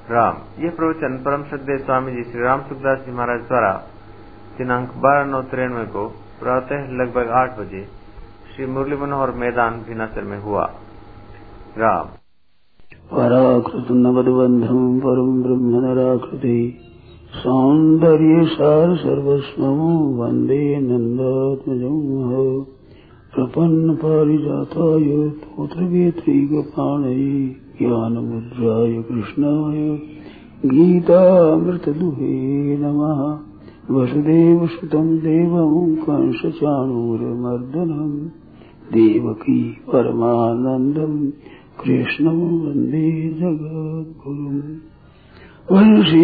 राम। यह प्रवचन परम श्रद्धेय स्वामी जी श्री राम सुखदास जी महाराज द्वारा दिनांक 12/9/93 को प्रातः लगभग 8 बजे श्री मुरली मनोहर मैदान भीनासर में हुआ। राम। पराकृत नवद्बंधम परम ब्रह्म नराकृति सौंदर्य सार सर्वस्वं वंदे नंदात्मजं प्रपन्न पारिजाताय तोत्रवेत्रैकपाणये ज्ञानमुद्राय कृष्णाय गीतामृतदुहे नमः। वसुदेवसुतं देवं कंसचाणूरमर्दनं देवकी परमानन्दं कृष्णं वन्दे जगद्गुरुम्। वंशी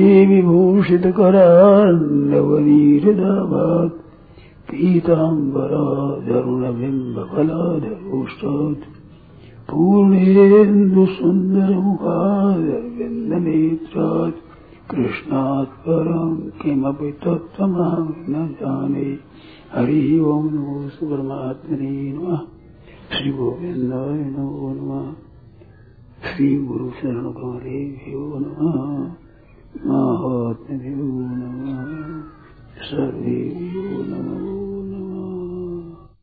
विभूषितकरान्नवनीरदाभात् पीताम्बराधरुणबिम्बफलाधरोष्टात् पूर्णेन्दुसुन्दरमुखादरविन्दनेत्रात् कृष्णात् परं किमपि तत्त्वमहं न जाने। हरि ओं नमो परमात्मने नमः। श्री गोविन्दाय नमो नमः। श्री गुरु शरण कमलेभ्यो नमः। महात्म्यो नमः। सर्वेभ्यो नमो नमः।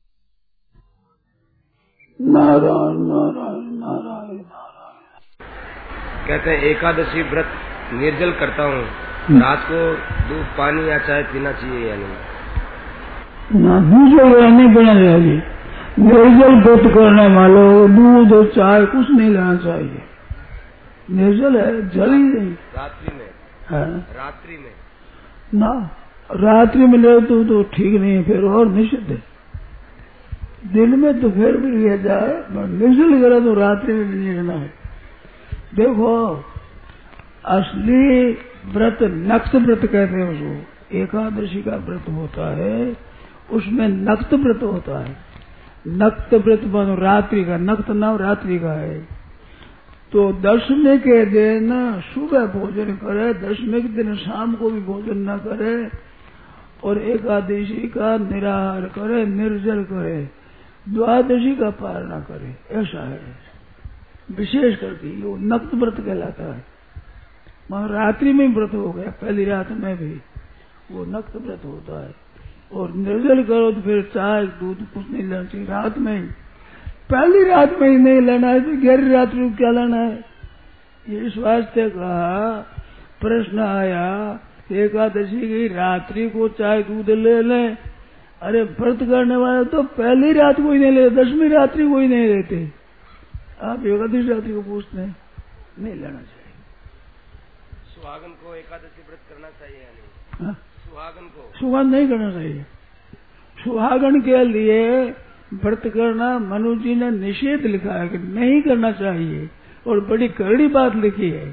नारायण नारायण नारायण नारायण। कहते हैं एकादशी व्रत निर्जल करता हूँ, रात को दूध पानी या चाय पीना चाहिए या नहीं? ना, निर्जल रहने देना चाहिए। निर्जल व्रत करने वालों दूध और चाय कुछ नहीं लेना चाहिए। निर्जल है, जल ही नहीं। रात्रि में है? रात्रि में ना, रात्रि में ले तो ठीक नहीं है, फिर और निषिद्ध है। दिन में तो फिर भी लिया जाए, निर्जल करा तो रात्रि में भी नहीं लेना है। देखो, असली व्रत नक्त व्रत कहते हैं उसको। एकादशी का व्रत होता है, उसमें नक्त व्रत होता है। नक्त व्रत मानो रात्रि का, नक्त नाम रात्रि का है। तो दशमी के दिन सुबह भोजन करे, दशमी के दिन शाम को भी भोजन न करे, और एकादशी का निराहार करे, निर्जल करे, द्वादशी का पार न करे, ऐसा है। विशेष करके वो नक्त व्रत कहलाता है। वहां रात्रि में व्रत हो गया, पहली रात में भी वो नक्त व्रत होता है। और निर्जल करो तो फिर चाय दूध कुछ नहीं लेना चाहिए रात में ही। पहली रात में ही नहीं लेना है तो गहरी रात्रि को क्या लेना है? ये इस वास्ते कहा, प्रश्न आया एकादशी की रात्रि को चाय दूध ले लें। अरे व्रत करने वाले तो पहली रात को ही नहीं लेते, दसवीं रात्रि को ही नहीं लेते। आप एकादशी रात्रि को पूछते हैं, नहीं लेना चाहिए। सुहागन को एकादशी व्रत करना चाहिए या नहीं? हाँ? सुहागन नहीं करना चाहिए। सुहागन के लिए व्रत करना मनु जी ने निषेध लिखा है कि नहीं करना चाहिए, और बड़ी करड़ी बात लिखी है।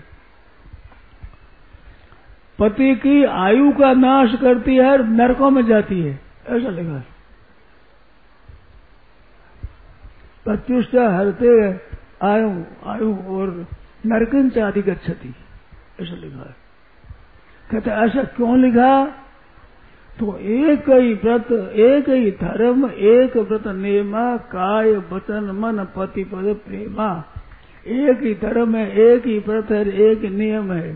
पति की आयु का नाश करती है, नरकों में जाती है, ऐसा लिखा है। प्रत्युष्टा हरते आयु और नरकं चादि गच्छति, ऐसा लिखा है। कहते ऐसा क्यों लिखा? तो एक ही व्रत, एक ही धर्म, एक व्रत नेमा, काय वचन मन पति पद प्रेमा। एक ही धर्म है, एक ही व्रत है, एक ही नियम है।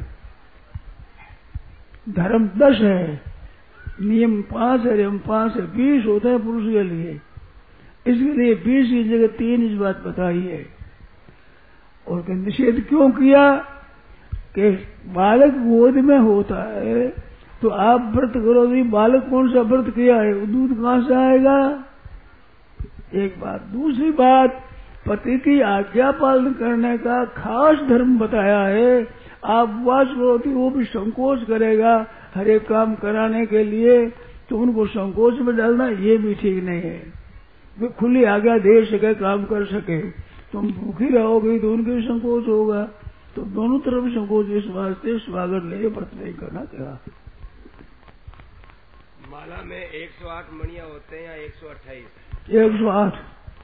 धर्म 10 है, नियम 5 है, नियम 5 है, 20 होते हैं पुरुष के लिए। इसके लिए 20 की जगह 3 इस बात बताई है। और निषेध क्यों किया? कि बालक गोद में होता है तो आप व्रत करो, बालक कौन सा व्रत किया है, दूध कहां से आएगा? एक बात। दूसरी बात, पति की आज्ञा पालन करने का खास धर्म बताया है। आप उपवास करो तो वो भी संकोच करेगा हर एक काम कराने के लिए, तो उनको संकोच में डालना ये भी ठीक नहीं है। वे खुली आज्ञा दे सके, काम कर सके। तुम भूखी रहोगे तो उनके भी संकोच होगा, तो दोनों तरफ संकोच। इस वास्ते स्वागत ले व्रत नहीं करना क्या? माला में 108 मणियां होते हैं या 128? 108।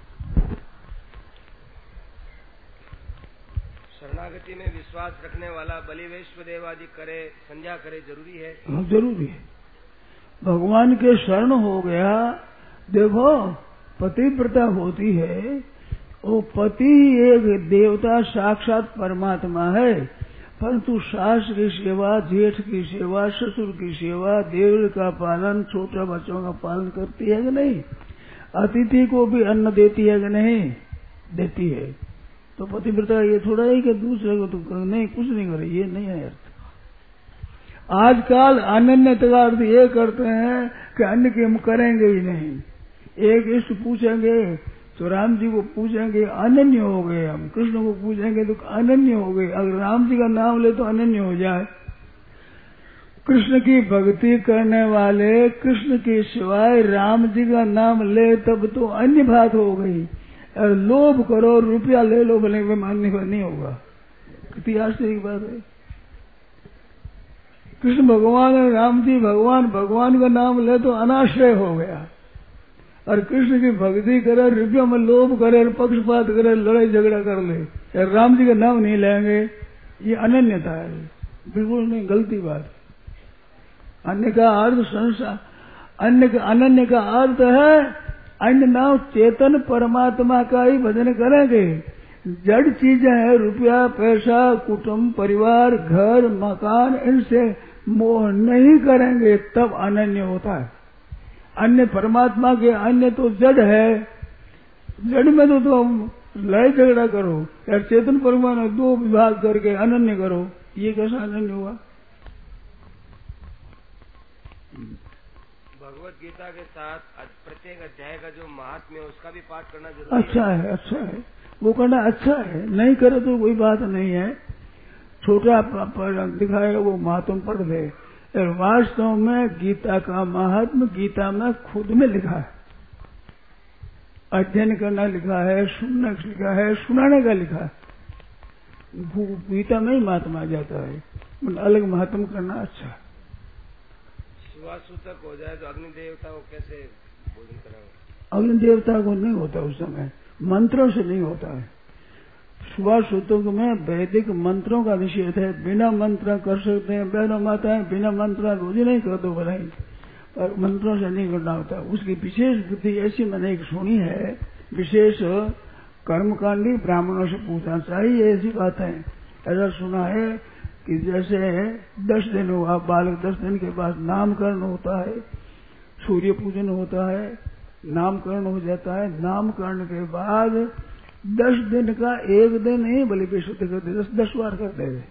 शरणागति में विश्वास रखने वाला बलि वैश्वदेव आदि करे, संध्या करे, जरूरी है? हाँ, जरूरी है। भगवान के शरण हो गया। देखो, पतिव्रता होती है, वो पति एक देवता साक्षात परमात्मा है। परंतु सास की सेवा, जेठ की सेवा, ससुर की सेवा, देवर का पालन, छोटे बच्चों का पालन करती है कि नहीं? अतिथि को भी अन्न देती है कि नहीं? देती है। तो पतिव्रता ये थोड़ा ही कि दूसरे को तो नहीं, कुछ नहीं करे, ये नहीं है अर्थ। आजकल अनन्यता का अर्थ ये करते हैं कि अन्य के हम करेंगे ही नहीं। एक इष्ट पूछेंगे तो राम जी को पूछेंगे, अनन्य हो गए। हम कृष्ण को पूछेंगे तो अनन्य हो गए। अगर राम जी का नाम ले तो अनन्य हो जाए। कृष्ण की भक्ति करने वाले कृष्ण के सिवाय राम जी का नाम ले तब तो अन्य बात हो गई। और लोभ करो, रुपया ले लो, भले अन्य नहीं होगा। कितनी आश्चर्य की बात है। कृष्ण भगवान और राम जी भगवान का नाम ले तो अनाश्रय हो गया। और कृष्ण की भक्ति करे, रुपया में लोभ करे, पक्षपात करे, लड़ाई झगड़ा कर ले, और राम जी का नाम नहीं लेंगे, ये अनन्यता है। बिल्कुल नहीं, गलती बात। अन्य का अर्थ संसार, अनन्य का अर्थ है अन्य नाम चेतन परमात्मा का ही भजन करेंगे। जड़ चीजें हैं, रुपया, पैसा, कुटुंब, परिवार, घर, मकान, इनसे मोह नहीं करेंगे तब अनन्य होता है। अन्य परमात्मा के अन्य तो जड़ है। जड़ में तो तुम लड़ाई झगड़ा करो, यार चेतन परमात्मा दो विभाग करके अनन्य करो, ये कैसा अनन्य हुआ? भगवत गीता के साथ प्रत्येक अध्याय का जो महात्म्य है उसका भी पाठ करना जरूरी अच्छा है। अच्छा है, वो करना अच्छा है। नहीं करे तो कोई बात नहीं है। छोटा दिखाएगा वो महात्म पढ़ ले। वास्तव में गीता का महात्म गीता में खुद में लिखा है। अध्ययन करना लिखा है, सुनना लिखा है, सुनाने का लिखा है। गीता में ही महात्मा आ जाता है। अलग महात्म करना अच्छा है। सूतक हो जाए तो अग्नि देवता को कैसे भोजन कराओ? अग्नि देवता को नहीं होता उस समय, मंत्रों से नहीं होता है। सूतक में वैदिक मंत्रों का निषेध है। बिना मंत्र कर सकते हैं, बहनों माताएं बिना मंत्र रोज नहीं कर दो भलाई, पर मंत्रों से नहीं करना होता। उसकी विशेष बुद्धि ऐसी मैंने एक सुनी है, विशेष कर्मकांडी ब्राह्मणों से पूछना चाहिए ऐसी बात है। ऐसा सुना है कि जैसे 10 दिन हुआ, बालक 10 दिन के बाद नामकरण होता है, सूर्य पूजन होता है, नामकरण हो जाता है। नामकरण के बाद 10 दिन का एक दिन नहीं बलि विशुद्ध करते, 10 बार करते हैं।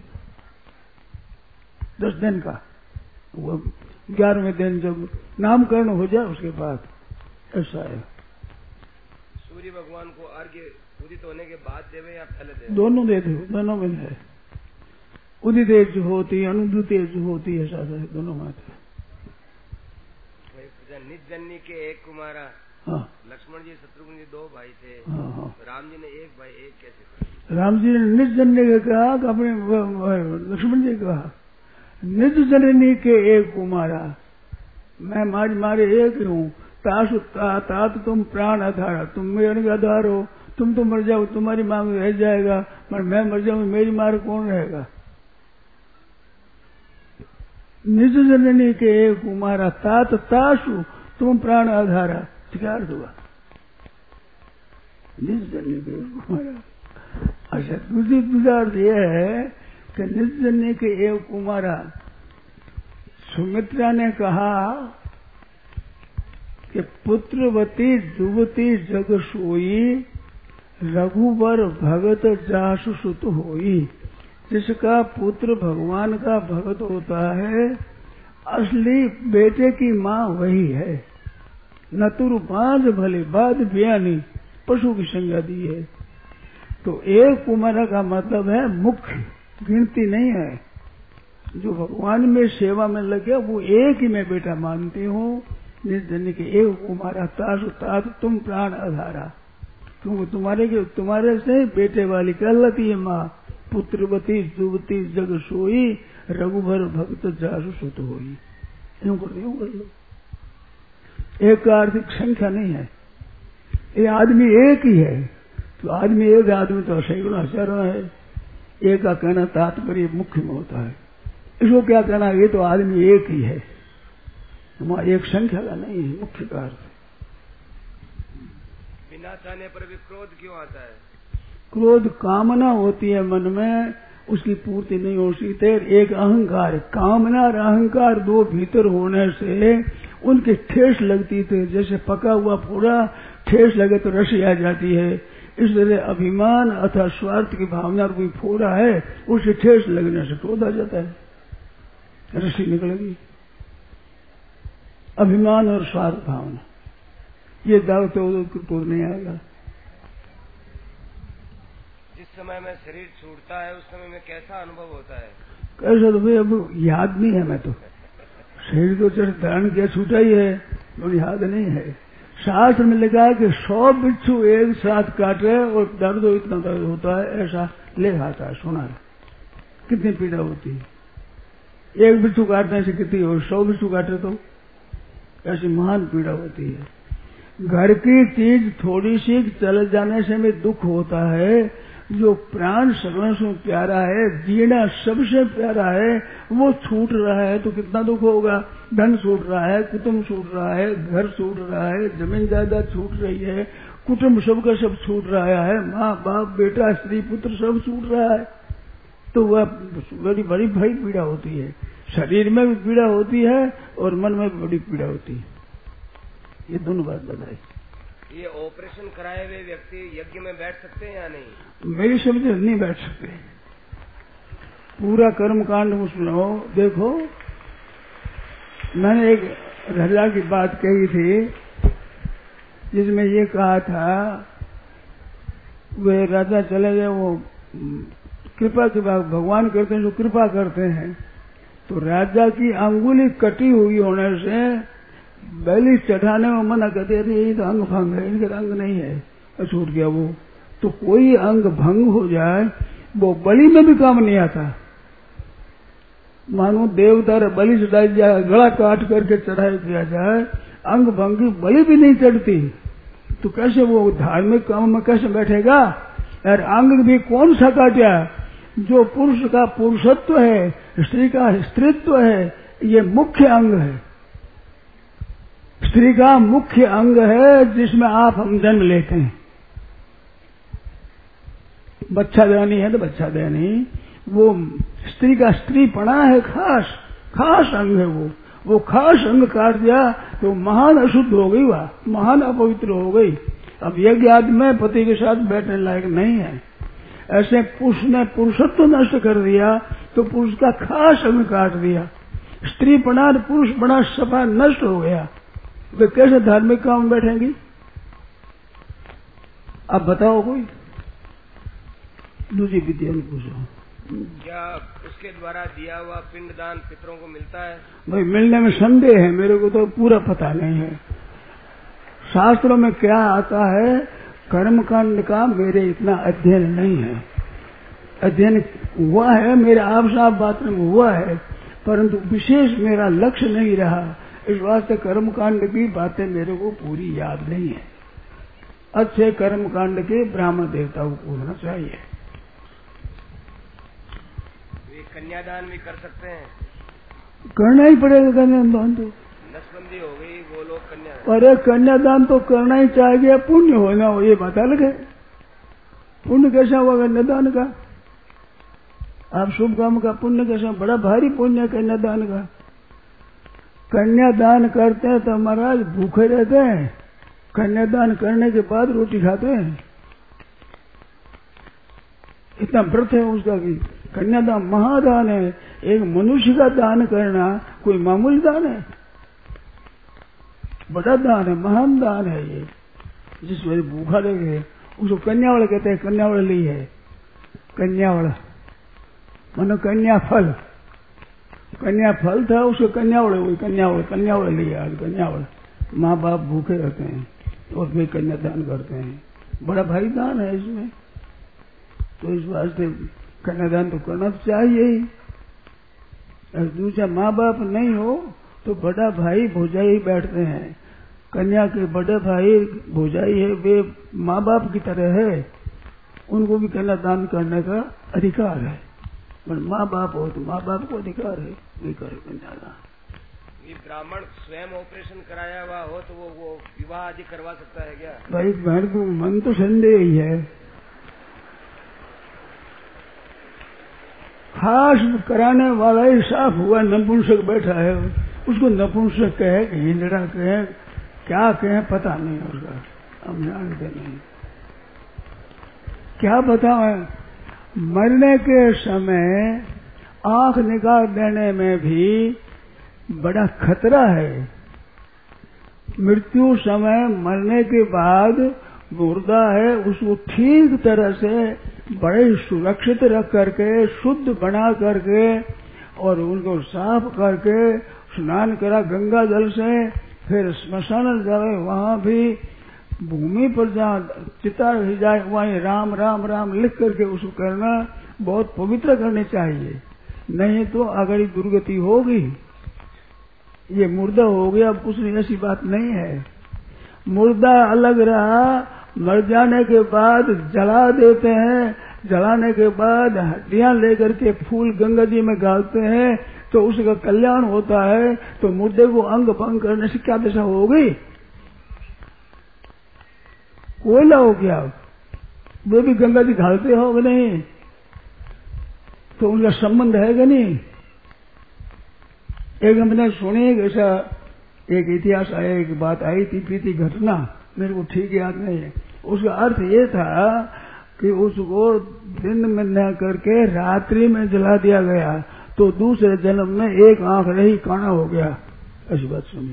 10 दिन का, वो 11वें दिन जब नामकरण हो जाए उसके बाद ऐसा है। सूर्य भगवान को अर्घ्य उदित होने के बाद देवे या पहले देवे? दोनों दे दो, दोनों में है। उदित जो होती, अनुदित जो होती है, ऐसा है दोनों में है। निज जननी के एक कुमारा, हाँ। लक्ष्मण जी शत्रुघ्न जी 2 भाई थे। हाँ, हाँ। राम जी ने एक भाई, एक कैसे? राम जी ने निज जननी के कहा कि अपने लक्ष्मण जी कहा निज जननी के एक कुमारा, मैं मारे एक ही हूँ। तात तुम प्राण आधार, तुम मेरे आधार हो। तुम तो मर जाओ, तुम्हारी माँ में रह जाएगा, पर मैं मर जाऊँ, मेरी माँ कौन रहेगा? निज जननी के एक कुमारा, तात तासु तुम प्राण आधारा, क्या अर्थ हुआ? निज जननी के एक कुमारा। अच्छा, दूसरा अर्थ यह है कि निज जननी के एक कुमारा। सुमित्रा ने कहा कि पुत्रवती जुवती जग सोई, रघुवर भगत जासु सुत होई। जिसका पुत्र भगवान का भगत होता है, असली बेटे की माँ वही है। नतुर बांझ भले बाद बयानी, पशु की संज्ञा दी है। तो एक कुमारा का मतलब है मुख्य, गिनती नहीं है। जो भगवान में सेवा में लगे वो एक ही मैं बेटा मानती हूँ। निज जननी के एक कुमारा, तासु तात तुम प्राण आधारा। क्योंकि तुम्हारे से बेटे वाली कहलाती है माँ। पुत्रवती जुवती जग सोई, रघुवर भक्त जासु सुत होई। यूं कर लो। एक का अर्थ संख्या नहीं है, ये आदमी एक ही है। तो आदमी एक आदमी तो सैकड़ों हजारों है। एक का कहना तात्पर्य मुख्य में होता है। इसको क्या कहना, ये तो आदमी एक ही है, वहां एक संख्या का नहीं है मुख्य का अर्थ। बिना चाहने पर भी क्रोध क्यों आता है? क्रोध कामना होती है मन में, उसकी पूर्ति नहीं हो सकती। एक अहंकार, कामना और अहंकार दो भीतर होने से उनकी ठेस लगती थी। जैसे पका हुआ पूरा ठेस लगे तो रसी आ जाती है, इस तरह अभिमान अथवा स्वार्थ की भावना कोई फोड़ा है, उसे ठेस लगने से टोट आ जाता है, रसी निकलेगी। अभिमान और स्वार्थ भावना ये दाव तो टूट नहीं आएगा। जिस समय में शरीर छूटता है उस समय में कैसा अनुभव होता है? कैसा तो भाई अब याद नहीं है। मैं तो शरीर को धारण किया छूटा ही है, तो याद नहीं है। शास्त्र में लिखा है कि 100 बिच्छू एक साथ काटे और दर्द इतना दर्द होता है, ऐसा ले आता है, सुना है। कितनी पीड़ा होती है। एक बिच्छू काटने से कितनी हो, 100 बिच्छू काटे तो ऐसी महान पीड़ा होती है। घर की चीज थोड़ी सी चल जाने से भी दुख होता है। जो प्राण सर्वस्व प्यारा है, जीना सबसे प्यारा है, वो छूट रहा है तो कितना दुख होगा। धन छूट रहा है, कुटुंब छूट रहा है, घर छूट रहा है, जमीन जायदाद छूट रही है, कुटुंब सबका सब छूट रहा है, माँ बाप बेटा स्त्री पुत्र सब छूट रहा है, तो वह बड़ी बड़ी भारी पीड़ा होती है। शरीर में भी पीड़ा होती है और मन में भी बड़ी पीड़ा होती है। ये दोनों बात बताई। ये ऑपरेशन कराए हुए व्यक्ति यज्ञ में बैठ सकते हैं या नहीं? मेरी समझ नहीं बैठ सकते। पूरा कर्म कांड सुनो। देखो, मैंने एक राजा की बात कही थी जिसमें ये कहा था, वे राजा चले गए, वो कृपा के बाद भगवान करते हैं जो कृपा करते हैं, तो राजा की अंगुली कटी हुई होने से बलि चढ़ाने में मना करते हैं, ये तो अंग भंग है, इनका अंग नहीं है, छूट गया वो। तो कोई अंग भंग हो जाए वो बलि में भी काम नहीं आता। मानो देवता बलि चढ़ाई जाए, गला काट करके चढ़ाई दिया जाए, अंग भंगी बलि भी नहीं चढ़ती, तो कैसे वो धार्मिक काम में कैसे बैठेगा। और अंग भी कौन सा काटा, जो पुरुष का पुरुषत्व है, स्त्री का स्त्रीत्व है, ये मुख्य अंग है। स्त्री का मुख्य अंग है जिसमें आप हम जन्म लेते हैं। बच्चा देनी है तो बच्चा देनी, वो स्त्री का स्त्रीपना है, खास खास अंग है वो खास अंग काट दिया तो महान अशुद्ध हो गई, वह महान अपवित्र हो गई। अब यज्ञ आदि में पति के साथ बैठने लायक नहीं है। ऐसे पुरुष ने पुरुषत्व नष्ट कर दिया तो पुरुष का खास अंग काट दिया, स्त्रीपना और पुरुषपना सफा नष्ट हो गया, वे कैसे धार्मिक काम में बैठेंगी। अब बताओ, कोई दूसरी विद्या में पूछो। क्या उसके द्वारा दिया हुआ पिंडदान पितरों को मिलता है? भाई मिलने में संदेह है, मेरे को तो पूरा पता नहीं है। शास्त्रों में क्या आता है, कर्मकांड का मेरे इतना अध्ययन नहीं है। अध्ययन हुआ है मेरे आप साफ बात में हुआ है, परंतु विशेष मेरा लक्ष्य नहीं रहा, इस वास्ते कर्मकांड की बातें मेरे को पूरी याद नहीं है। अच्छे कर्मकांड के ब्राह्मण देवताओं को पूछना चाहिए। कन्यादान भी कर सकते हैं? करना ही पड़ेगा कन्यादान तो। नसबंदी हो गई, वो लोग कन्या, अरे कन्यादान तो करना ही चाहिए, पुण्य होना हो ये बता लगे। पुण्य कैसा हुआ कन्यादान का, आप शुभ काम का पुण्य कैसा, बड़ा भारी पुण्य है कन्यादान का। कन्यादान करते हैं तो महाराज भूखे रहते हैं, कन्यादान करने के बाद रोटी खाते हैं, इतना व्रत है उसका भी। कन्यादान महादान है। एक मनुष्य का दान करना कोई मामूली दान है, बड़ा दान है, महान दान है ये। जिस वजह भूखा रहे उसको कन्यावड़ कहते हैं। कन्यावड़ ली है, कन्यावड़ मानो कन्या फल, कन्या फल था उसको कन्यावड़ हुई, कन्यावड़ लिया आज कन्यावड़। माँ बाप भूखे रहते हैं और फिर कन्यादान करते हैं, बड़ा भारी दान है इसमें। तो इस वास्ते कन्यादान तो करना तो चाहिए ही। और दूसरा माँ बाप नहीं हो तो बड़ा भाई भौजाई बैठते हैं। कन्या के बड़े भाई भौजाई है, वे माँ बाप की तरह है, उनको भी कन्यादान करने का अधिकार है। पर माँ बाप हो तो माँ बाप को अधिकार है, वे करे कन्यादान। ये ब्राह्मण स्वयं ऑपरेशन कराया हुआ हो तो वो विवाह आदि करवा सकता है क्या? भाई मेरे को मन तो संदेह ही है। फाश कराने वाला ही साफ हुआ, नपुंसक बैठा है, उसको नपुंसक कहे कि हिंदड़ा कहे, क्या कहे पता नहीं उसका, हम जानते नहीं। क्या बताओ, मरने के समय आंख निकाल देने में भी बड़ा खतरा है। मृत्यु समय मरने के बाद मुर्दा है, उसको ठीक तरह से बड़े सुरक्षित रख करके, शुद्ध बना करके और उनको साफ करके स्नान करा गंगा जल से, फिर श्मशान जाए, वहां भी भूमि पर जहाँ चिता रही जाए वहीं राम राम राम लिख करके उसको करना, बहुत पवित्र करनी चाहिए, नहीं तो अगर दुर्गति होगी। ये मुर्दा हो गया, कुछ ऐसी बात नहीं है। मुर्दा अलग रहा, मर जाने के बाद जला देते हैं, जलाने के बाद हड्डियां लेकर के फूल गंगा जी में डालते हैं तो उसका कल्याण होता है। तो मुर्दे को अंग भंग करने से क्या दशा होगी? कोयला हो गया, वो भी गंगा जी ढालते हो कि नहीं, तो उनका संबंध है कि नहीं। एक हमने सुनी ऐसा एक इतिहास आया, एक बात आई थी, प्रीति घटना, मेरे को ठीक याद नहीं है। उसका अर्थ ये था कि उसको दिन में न करके रात्रि में जला दिया गया, तो दूसरे जन्म में एक आंख रही काना हो गया। ऐसी बात सुनी,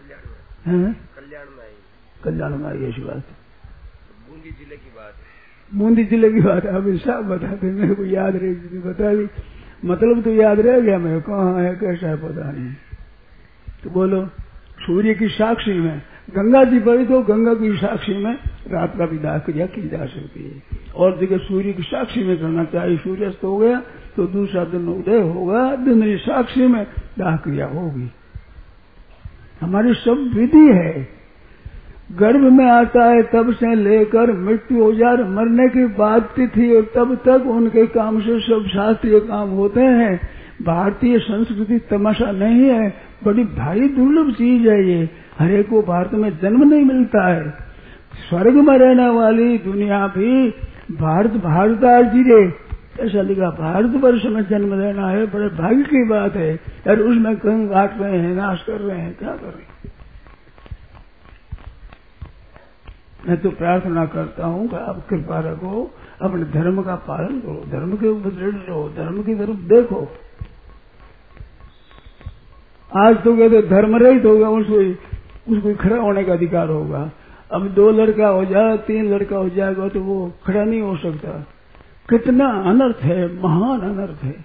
कल्याण में आई ऐसी बात। बूंदी जिले की बात, बूंदी जिले की बात अभी सब बताते, मेरे को याद रही, बता दी, मतलब तो याद रह गया, मेरे कहाँ है कैसा है पता नहीं। तो बोलो, सूर्य की साक्षी में गंगा जी पड़ी तो गंगा की साक्षी में रात का भी दाह क्रिया की जा सकती है, और जगह सूर्य की साक्षी में करना चाहिए। सूर्यास्त हो गया तो दूसरा दिन उदय होगा, दिन की साक्षी में दाह क्रिया होगी। हमारी सब विधि है। गर्भ में आता है तब से लेकर मृत्यु हो जाए, मरने की बाद तिथि और तब तक उनके काम से सब शास्त्रीय काम होते हैं। भारतीय संस्कृति तमाशा नहीं है, बड़ी भारी दुर्लभ चीज है ये। हरेक को भारत में जन्म नहीं मिलता है। स्वर्ग में रहने वाली दुनिया भी भारत जीरे, ऐसा लिखा, भारतवर्ष में जन्म लेना है, बड़े भाग्य की बात है। और उसमें कहीं काट रहे हैं, नाश कर रहे हैं, क्या कर रहे हैं। मैं तो प्रार्थना करता हूँ कि आप कृपा रखो, अपने धर्म का पालन करो, धर्म के ऊपर दृढ़ रहो, धर्म की तरफ देखो। आज तो कहते धर्म रहित होगा, उसको खड़ा होने का अधिकार होगा। अब 2 लड़का हो जाए, 3 लड़का हो जाएगा तो वो खड़ा नहीं हो सकता। कितना अनर्थ है, महान अनर्थ है।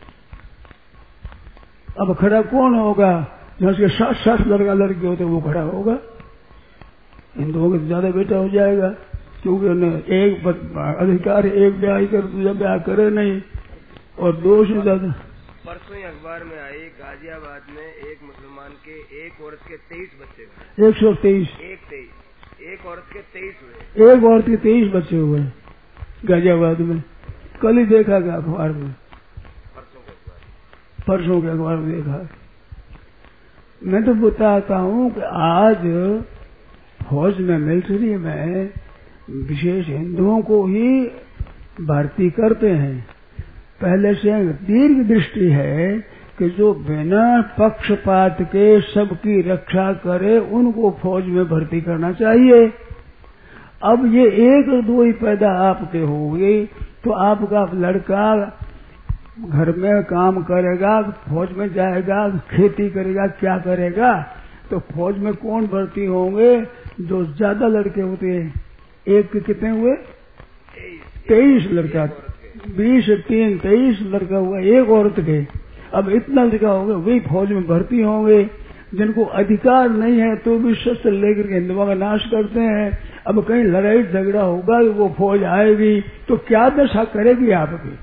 अब खड़ा कौन होगा? जिसके 60 लड़का लड़के होते वो खड़ा होगा। हिंदुओं के ज्यादा बेटा हो जाएगा, क्योंकि उन्हें एक अधिकार, एक ब्याह कर, दूसरा ब्याह करे नहीं, और 2 से ज्यादा। परसों ही अखबार में आई, गाजियाबाद में एक मुसलमान के एक औरत के 23 बच्चे, 123, एक औरत के 23 हुए, एक औरत के 23 बच्चे हुए गाजियाबाद में। कल ही देखा गया अखबार में, परसों के अखबार में देखा। मैं तो बताता हूँ कि आज फौज में, मिलिट्री में विशेष हिंदुओं को ही भर्ती करते हैं। पहले से दीर्घ दृष्टि है कि जो बिना पक्षपात के सबकी रक्षा करे उनको फौज में भर्ती करना चाहिए। अब ये 1-2 ही पैदा आपके हो गई तो आपका लड़का घर में काम करेगा, फौज में जाएगा, खेती करेगा, क्या करेगा? तो फौज में कौन भर्ती होंगे? जो ज्यादा लड़के होते हैं। एक के कितने हुए? 23 लड़का, 20 3 23 लड़का हुआ एक औरत के। अब इतना लड़का होगा वही फौज में भर्ती होंगे। जिनको अधिकार नहीं है तो भी शस्त्र लेकर के हिंदुओं का नाश करते हैं। अब कहीं लड़ाई झगड़ा होगा, वो फौज आएगी तो क्या दशा करेगी आपकी?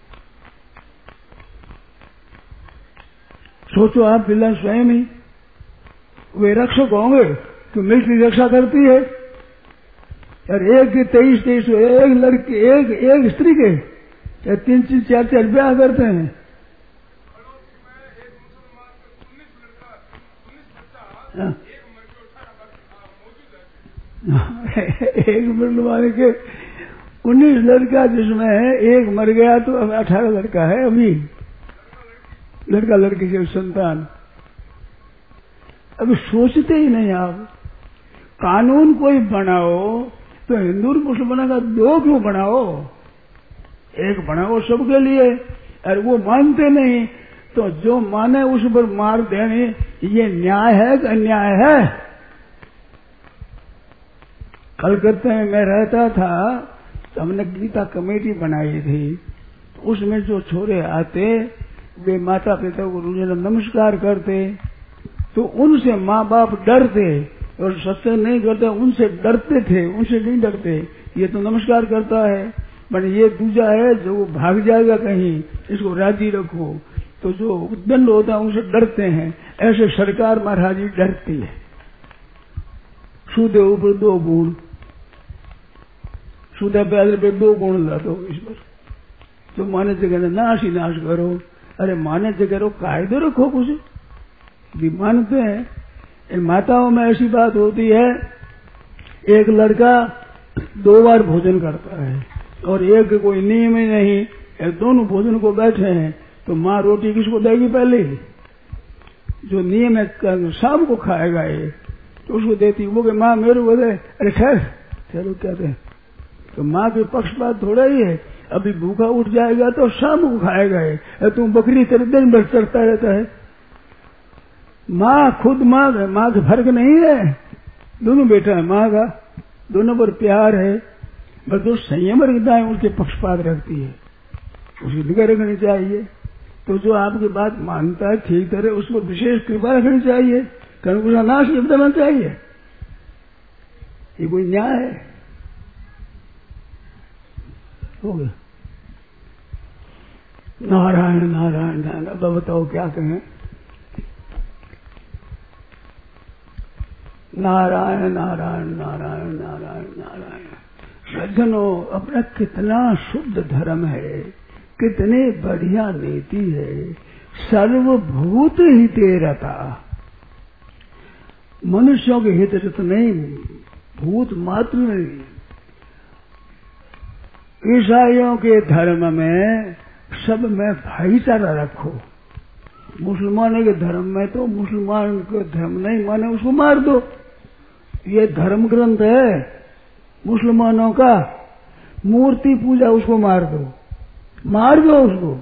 सोचो आप, बिल्ला स्वयं ही वे रक्षक होंगे तो मिलिट्री रक्षा करती है। और एक के 23 एक लड़के, एक स्त्री के 3 4 ब्याह करते हैं। एक मुसलमान के 19 लड़का जिसमें है, एक मर गया तो अब 18 लड़का है अभी। लड़का लड़की के संतान। अभी सोचते ही नहीं आप। कानून कोई बनाओ तो हिंदू और मुसलमानों का दो क्यों बनाओ, एक बनाओ सबके लिए। और वो मानते नहीं तो जो माने उस पर मार देने, ये न्याय है कि अन्याय है? कलकत्ते में मैं रहता था तो हमने गीता कमेटी बनाई थी। तो उसमें जो छोरे आते वे माता पिता को रोजाना नमस्कार करते, तो उनसे माँ बाप डरते और सत्संग नहीं करते, उनसे डरते थे, उनसे नहीं डरते। ये तो नमस्कार करता है, पर ये दूजा है जो वो भाग जाएगा कहीं, इसको राजी रखो। तो जो दंड होता है उनसे डरते हैं। ऐसे सरकार महाराज जी डरती है। सूदे ऊपर 2 गुण, सूदा प्याज पे 2 गुण ला दो इस पर। तो माने से कहते नाश ही नाश करो। अरे माने से करो, कायदे रखो कुछ भी। मानते हैं इन माताओं में ऐसी बात होती है, एक लड़का 2 बार भोजन करता है और एक कोई नियम ही नहीं, दोनों भोजन को बैठे हैं, तो माँ रोटी किसको देगी? पहले जो नियम है शाम को खाएगा ये, तो उसको देती। वो कि माँ मेरे को दे। अरे खैर चलो कहते हैं, तो माँ के पक्षपात थोड़ा ही है। अभी भूखा उठ जाएगा तो शाम को खाएगा ये, तुम बकरी तेरे दिन भर चढ़ता रहता है। माँ खुद माँ है, माँ का फर्क नहीं है, दोनों बेटा है माँ का, दोनों पर प्यार है। बस जो संयम रखता है उसके पक्षपात रखती है, उसकी निगाह रखनी चाहिए। तो जो आपकी बात मानता है ठीक तरह, उसको विशेष कृपा रखनी चाहिए, कारण उसका नाश निपटाना चाहिए। ये कोई न्याय है? हो गया। नारायण नारायण नारायण। अब बताओ क्या कहें? नारायण नारायण नारायण नारायण नारायण। सज्जनों, अपना कितना शुद्ध धर्म है, कितनी बढ़िया नीति है। सर्वभूत हिते रता, मनुष्यों के हित रत नहीं, भूत मात्र नहीं। ईसाइयों के धर्म में सब में भाईचारा रखो। मुसलमानों के धर्म में तो मुसलमान को धर्म नहीं माने उसको मार दो। ये धर्म ग्रंथ है मुसलमानों का, मूर्ति पूजा उसको मार दो, मार दो उसको।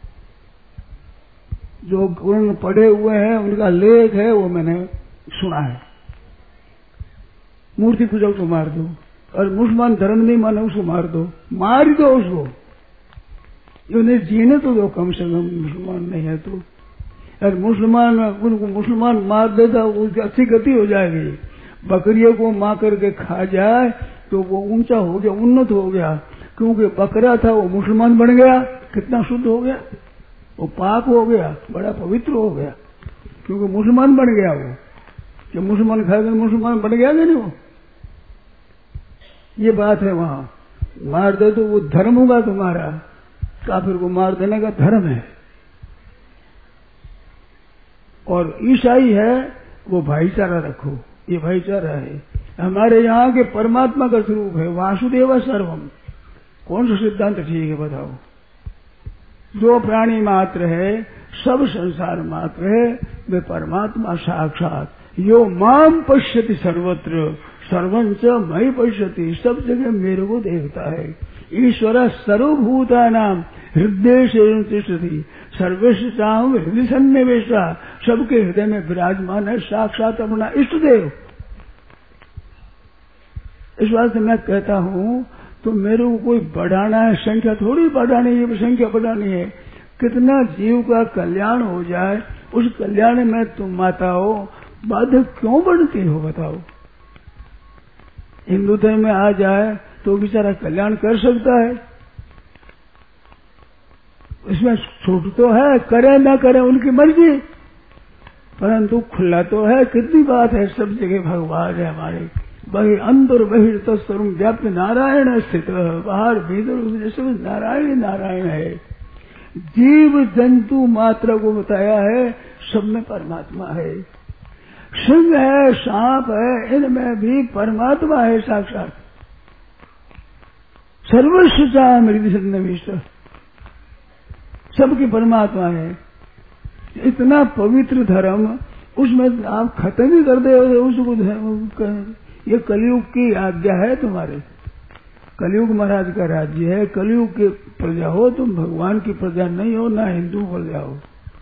जो कुरान पढ़े हुए हैं उनका लेख है वो मैंने सुना है। मूर्ति पूजा उसको मार दो, और मुसलमान धर्म नहीं माने उसको मार दो, मार दो उसको। उन्हें जीने तो दो कम से कम, मुसलमान नहीं है तो। और मुसलमान उनको मुसलमान मार देता उसकी अच्छी गति हो जाएगी। बकरियों को मार करके खा जाए तो वो ऊंचा हो गया, उन्नत हो गया, क्योंकि बकरा था वो मुसलमान बन गया। कितना शुद्ध हो गया, वो पाक हो गया, बड़ा पवित्र हो गया, क्योंकि मुसलमान बन गया। वो जब मुसलमान खाएगा मुसलमान बन गया नहीं वो। ये बात है। वहां मार दे तो वो धर्म होगा तुम्हारा, काफिर को मार देने का धर्म है। और ईसाई है वो भाईचारा रखो, ये भाईचारा है। हमारे यहाँ के परमात्मा का स्वरूप है वासुदेव सर्वम। कौन सा सिद्धांत ठीक है बताओ? जो प्राणी मात्र है, सब संसार मात्र है, वे परमात्मा साक्षात। यो माम पश्यति सर्वत्र सर्वंच मई पश्यति, सब जगह मेरे को देखता है। ईश्वर सर्वभूतानाम हृदय से तिष्ठति, सर्वेश्वताम हृदय सन्निवेशा, सबके हृदय में विराजमान है साक्षात अपना इष्ट देव। इस बात से मैं कहता हूँ तो मेरे को कोई बढ़ाना है, संख्या थोड़ी बढ़ानी है, संख्या बढ़ानी है। कितना जीव का कल्याण हो जाए, उस कल्याण में तुम माताओं बाधक क्यों बढ़ती हो बताओ? हिंदू धर्म में आ जाए तो बेचारा कल्याण कर सकता है, इसमें छूट तो है, करे ना करे उनकी मर्जी, परंतु खुला तो है। कितनी बात है, सब जगह भगवान है हमारे। वही अंदर बहिर तत्सर्व व्याप्त नारायण स्थित, बाहर भीतर सब नारायण नारायण है। जीव जंतु मात्र को बताया है, सब में परमात्मा है। सिंह है, सांप है, इनमें भी परमात्मा है साक्षात। सर्वस्व मृदि सन्निविष्ट, सबकी परमात्मा है। इतना पवित्र धर्म, उसमें आप खत्म ही कर दे उसको। ये कलयुग की आज्ञा है तुम्हारे। कलयुग महाराज का राज्य है, कलयुग की प्रजा हो तुम, भगवान की प्रजा नहीं हो, ना हिंदू प्रजा हो।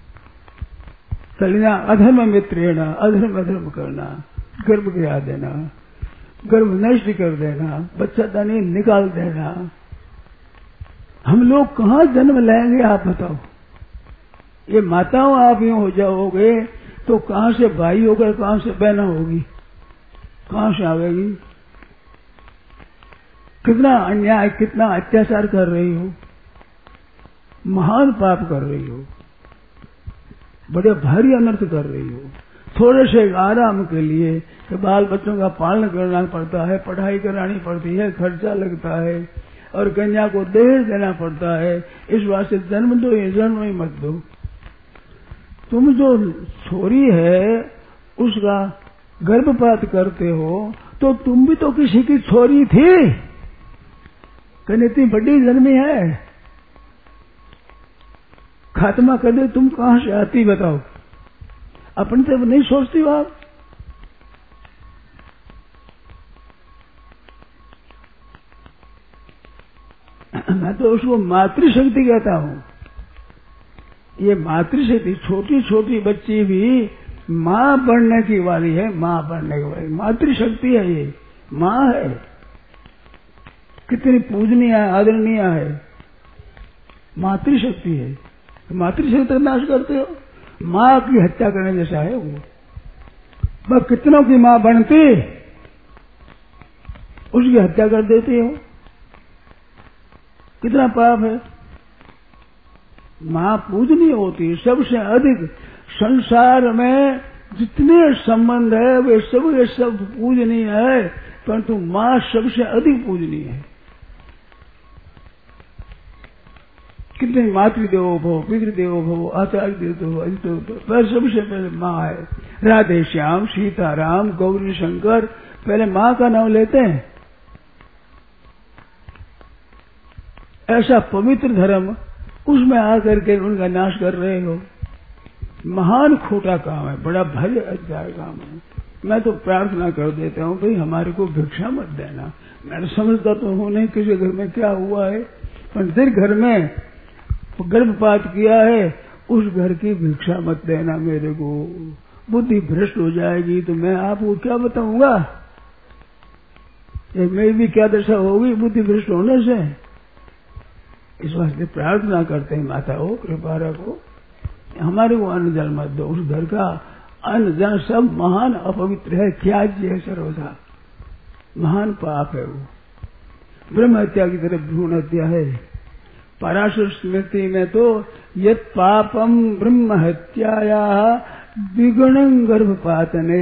कलिना अधर्म मित्रेण, अधर्म करना, गर्भ गिरा देना, गर्भ नष्ट कर देना, बच्चा दानी निकाल देना। हम लोग कहाँ जन्म लेंगे आप बताओ। ये माताओं आप यूं हो जाओगे तो कहाँ से भाई होगा, कहाँ से बहना होगी, कहाँ से आवेगी। कितना अन्याय, कितना अत्याचार कर रही हो, महान पाप कर रही हो, बड़े भारी अनर्थ कर रही हो। थोड़े से आराम के लिए कि बाल बच्चों का पालन करना पड़ता है, पढ़ाई करानी पड़ती है, खर्चा लगता है, और कन्या को दहेज देना पड़ता है। इस वास्ते जन्म दो, ये जन्म ही मत दो। तुम जो छोरी है उसका गर्भपात करते हो तो तुम भी तो किसी की छोरी थी, कहीं इतनी बड़ी जन्मी है। खात्मा कर दे, तुम कहां से आती बताओ। अपने से नहीं सोचती हो आप। मैं तो उसको मातृशक्ति कहता हूं। ये मातृशक्ति, छोटी छोटी बच्ची भी माँ बनने की वाली है, माँ बनने की वाली मातृशक्ति है। ये माँ है, कितनी पूजनीय है, आदरणीय है, मातृशक्ति है। मातृशक्ति का नाश करते हो, माँ की हत्या करने जैसा है वो। वह कितनों की माँ बनती, उसकी हत्या कर देते हो, कितना पाप है। माँ पूजनीय होती है सबसे अधिक। संसार में जितने संबंध है वे सब पूजनीय है, परंतु माँ सबसे अधिक पूजनीय है। कितने मातृदेवो भव, पितृदेवो भव, आचार्य देवो भव, अतिथि पर सबसे पहले माँ है। राधे श्याम, सीताराम, गौरी शंकर, पहले माँ का नाम लेते हैं। ऐसा पवित्र धर्म, उसमें आकर के उनका नाश कर रहे हो। महान खोटा काम है, बड़ा भारी अधिकार काम है। मैं तो प्रार्थना कर देता हूँ भाई हमारे को भिक्षा मत देना। मैं समझता तो हूँ नहीं किसी घर में क्या हुआ है, पर जिस घर में गर्भपात किया है उस घर की भिक्षा मत देना मेरे को। बुद्धि भ्रष्ट हो जाएगी तो मैं आपको क्या बताऊंगा, मेरी भी क्या दशा होगी बुद्धि भ्रष्ट होने से। इस वास्ते प्रार्थना करते हैं माता हो, कृपा रखो, हमारे को अन्न जल मत दो। उस घर का अन्न जल सब महान अपवित्र है, त्याज्य है, सर्वथा महान पाप है वो। ब्रह्म हत्या की तरफ भ्रूण हत्या है। पराशर स्मृति में तो यत् पापम ब्रह्म हत्याया द्विगुणं गर्भपातने,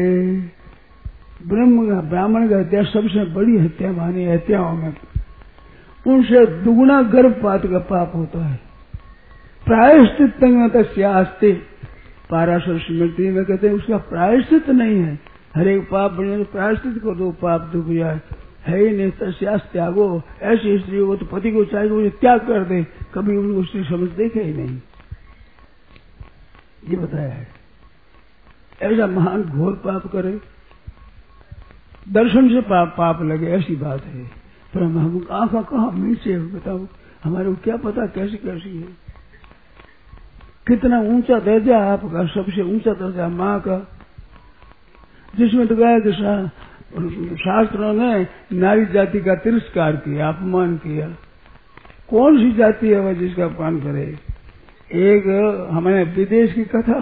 ब्राह्मण की हत्या सबसे बड़ी हत्या मानी हत्याओं में, उनसे दुगुना गर्भपात का पाप होता है। प्रायश्चित तस्यास्ति, पाराशर स्मृति में कहते हैं उसका प्रायश्चित नहीं है। हर एक पाप बने तो प्रायश्चित कर दो, पाप दुख जाए, है ही नहीं। तस्यास त्यागो, ऐसी स्त्री हो तो पति को चाहिए मुझे त्याग कर दे, कभी उनको स्त्री समझ देखे ही नहीं, ये बताया है। ऐसा महान घोर पाप करे, दर्शन से पाप लगे, ऐसी बात है। पर हम आंखा कहाँ नीचे बताओ, हमारे को क्या पता कैसी कैसी है। कितना ऊंचा दर्जा आपका, सबसे ऊंचा दर्जा माँ का, जिसमें तो गया कि शास्त्रों ने नारी जाति का तिरस्कार किया, अपमान किया। कौन सी जाति है वह जिसका अपमान करे। एक हमने विदेश की कथा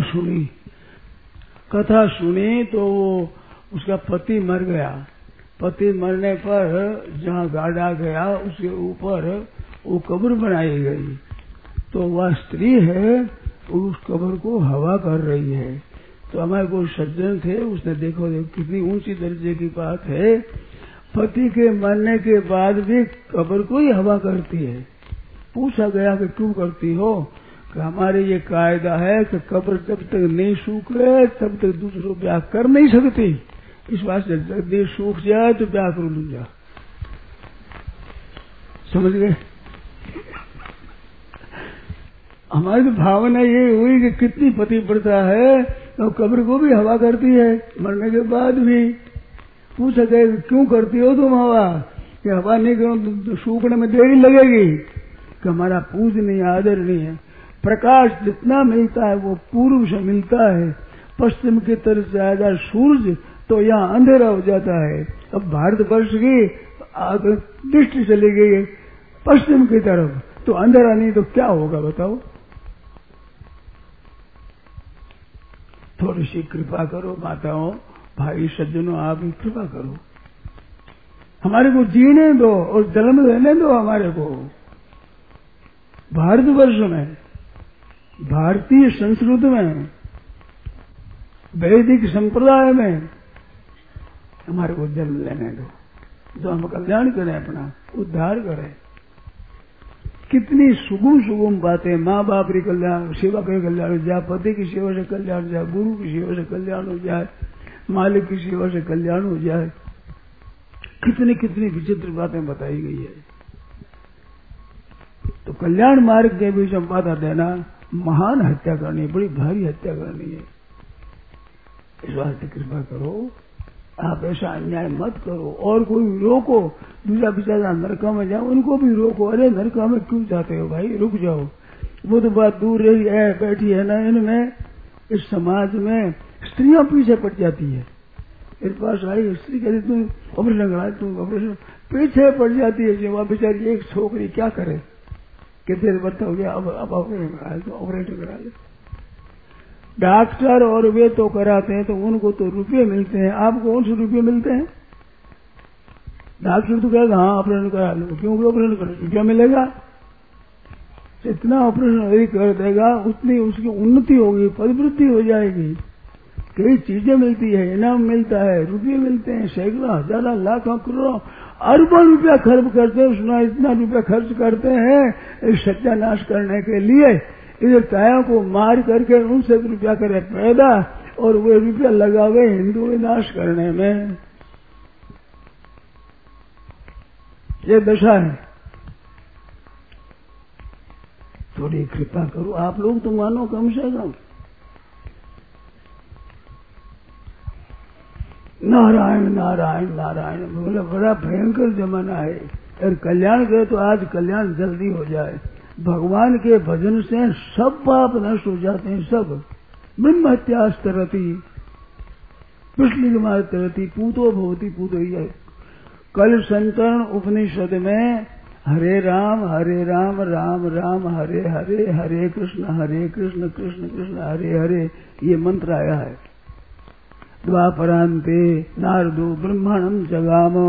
सुनी तो उसका पति मर गया। पति मरने पर जहाँ गाड़ा गया उसके ऊपर वो कब्र बनाई गई, तो वह स्त्री है उस कब्र को हवा कर रही है। तो हमारे को सज्जन थे, उसने देखो कितनी ऊंची दर्जे की बात है, पति के मरने के बाद भी कब्र को ही हवा करती है। पूछा गया कि क्यों करती हो, कि हमारे ये कायदा है कि कब्र जब तक नहीं सूखे तब तक दूसरों ब्याह कर नहीं सकती। इस वास्ते जब सूख जाए तो ब्याह कर लूंगा। समझ गए। हमारी तो भावना ये हुई कि कितनी पति प्रथा है तो कब्र को भी हवा करती है, मरने के बाद भी। पूछा गए क्यों करती हो तुम हवा? कि हवा नहीं करो तो सूखने में देरी लगेगी। कि हमारा पूजनीय आदर नहीं है। प्रकाश जितना मिलता है वो पूर्व से मिलता है, पश्चिम की तरफ ज्यादा सूरज तो यहाँ अंधेरा हो जाता है। अब भारतवर्ष की दृष्टि चली गई पश्चिम की तरफ तो अंधेरा नहीं तो क्या होगा बताओ? थोड़ी सी कृपा करो माताओं, भाई सज्जनों, आप ही कृपा करो, हमारे को जीने दो और जन्म लेने दो हमारे को। भारतवर्ष में, भारतीय संस्कृति में, वैदिक संप्रदाय में हमारे को जन्म लेने दो, जो हम कल्याण करें, अपना उद्धार करें। कितनी सुगम सुगम बातें, माँ बाप की कल्याण, सेवा के कल्याण हो जाए, पति की सेवा से कल्याण हो जाए, गुरु की सेवा से कल्याण हो जाए, मालिक की सेवा से कल्याण हो जाए, कितनी कितनी विचित्र बातें बताई गई है। तो कल्याण मार्ग के बीच में बाधा देना महान हत्या करनी है, बड़ी भारी हत्या करनी है। इस वास्ते कृपा करो, आप ऐसा अन्याय मत करो। और कोई रोको, दूसरा बेचारा नरका में जाओ उनको भी रोको। अरे नरका में क्यों जाते हो भाई, रुक जाओ। वो तो बात दूर रही है, बैठी है ना। इनमें इस समाज में स्त्रियां पीछे पड़ जाती है। मेरे पास आई स्त्री कहती तुम ऑपरेशन करा, तुम ऑपरेशन, पीछे पड़ जाती है। वहां बेचारी एक छोकरी क्या करे, कितने वर्ष हो गया, अब ऑपरेशन करा तो ऑपरेशन करा ले। डॉक्टर और वे तो कराते हैं तो उनको तो रुपये मिलते हैं, आपको कौन से रुपये मिलते हैं? डॉक्टर तो कहेगा हाँ ऑपरेशन करा लो, क्योंकि ऑपरेशन करो रुपया मिलेगा। जितना ऑपरेशन यदि कर देगा उतनी उसकी उन्नति होगी, पदवृद्धि हो जाएगी। कई चीजें मिलती है, इनाम मिलता है, रुपये मिलते हैं, सैकड़ों हजारों लाखों करोड़ों अरबों रुपया खर्च करते हैं। सुना इतना रुपया खर्च करते हैं इस सत्यानाश करने के लिए। इधर काया को मार करके उनसे रुपया करे पैदा और वे रुपया लगावे हिंदू विनाश करने में। ये दशा है। थोड़ी कृपा करो आप लोग तो मानो कम से कम। नारायण नारायण नारायण बोले बड़ा भयंकर जमाना है। और कल्याण करे तो आज कल्याण जल्दी हो जाए। भगवान के भजन से सब पाप नष्ट हो जाते हैं। सब ब्रह्म हत्यास्तरति पिछली तरती पूतो भवती पूतो। कल संतरण उपनिषद में हरे राम राम राम हरे हरे, हरे कृष्ण कृष्ण कृष्ण हरे हरे ये मंत्र आया है। द्वापरांते नारदो ब्रह्मणं जगामो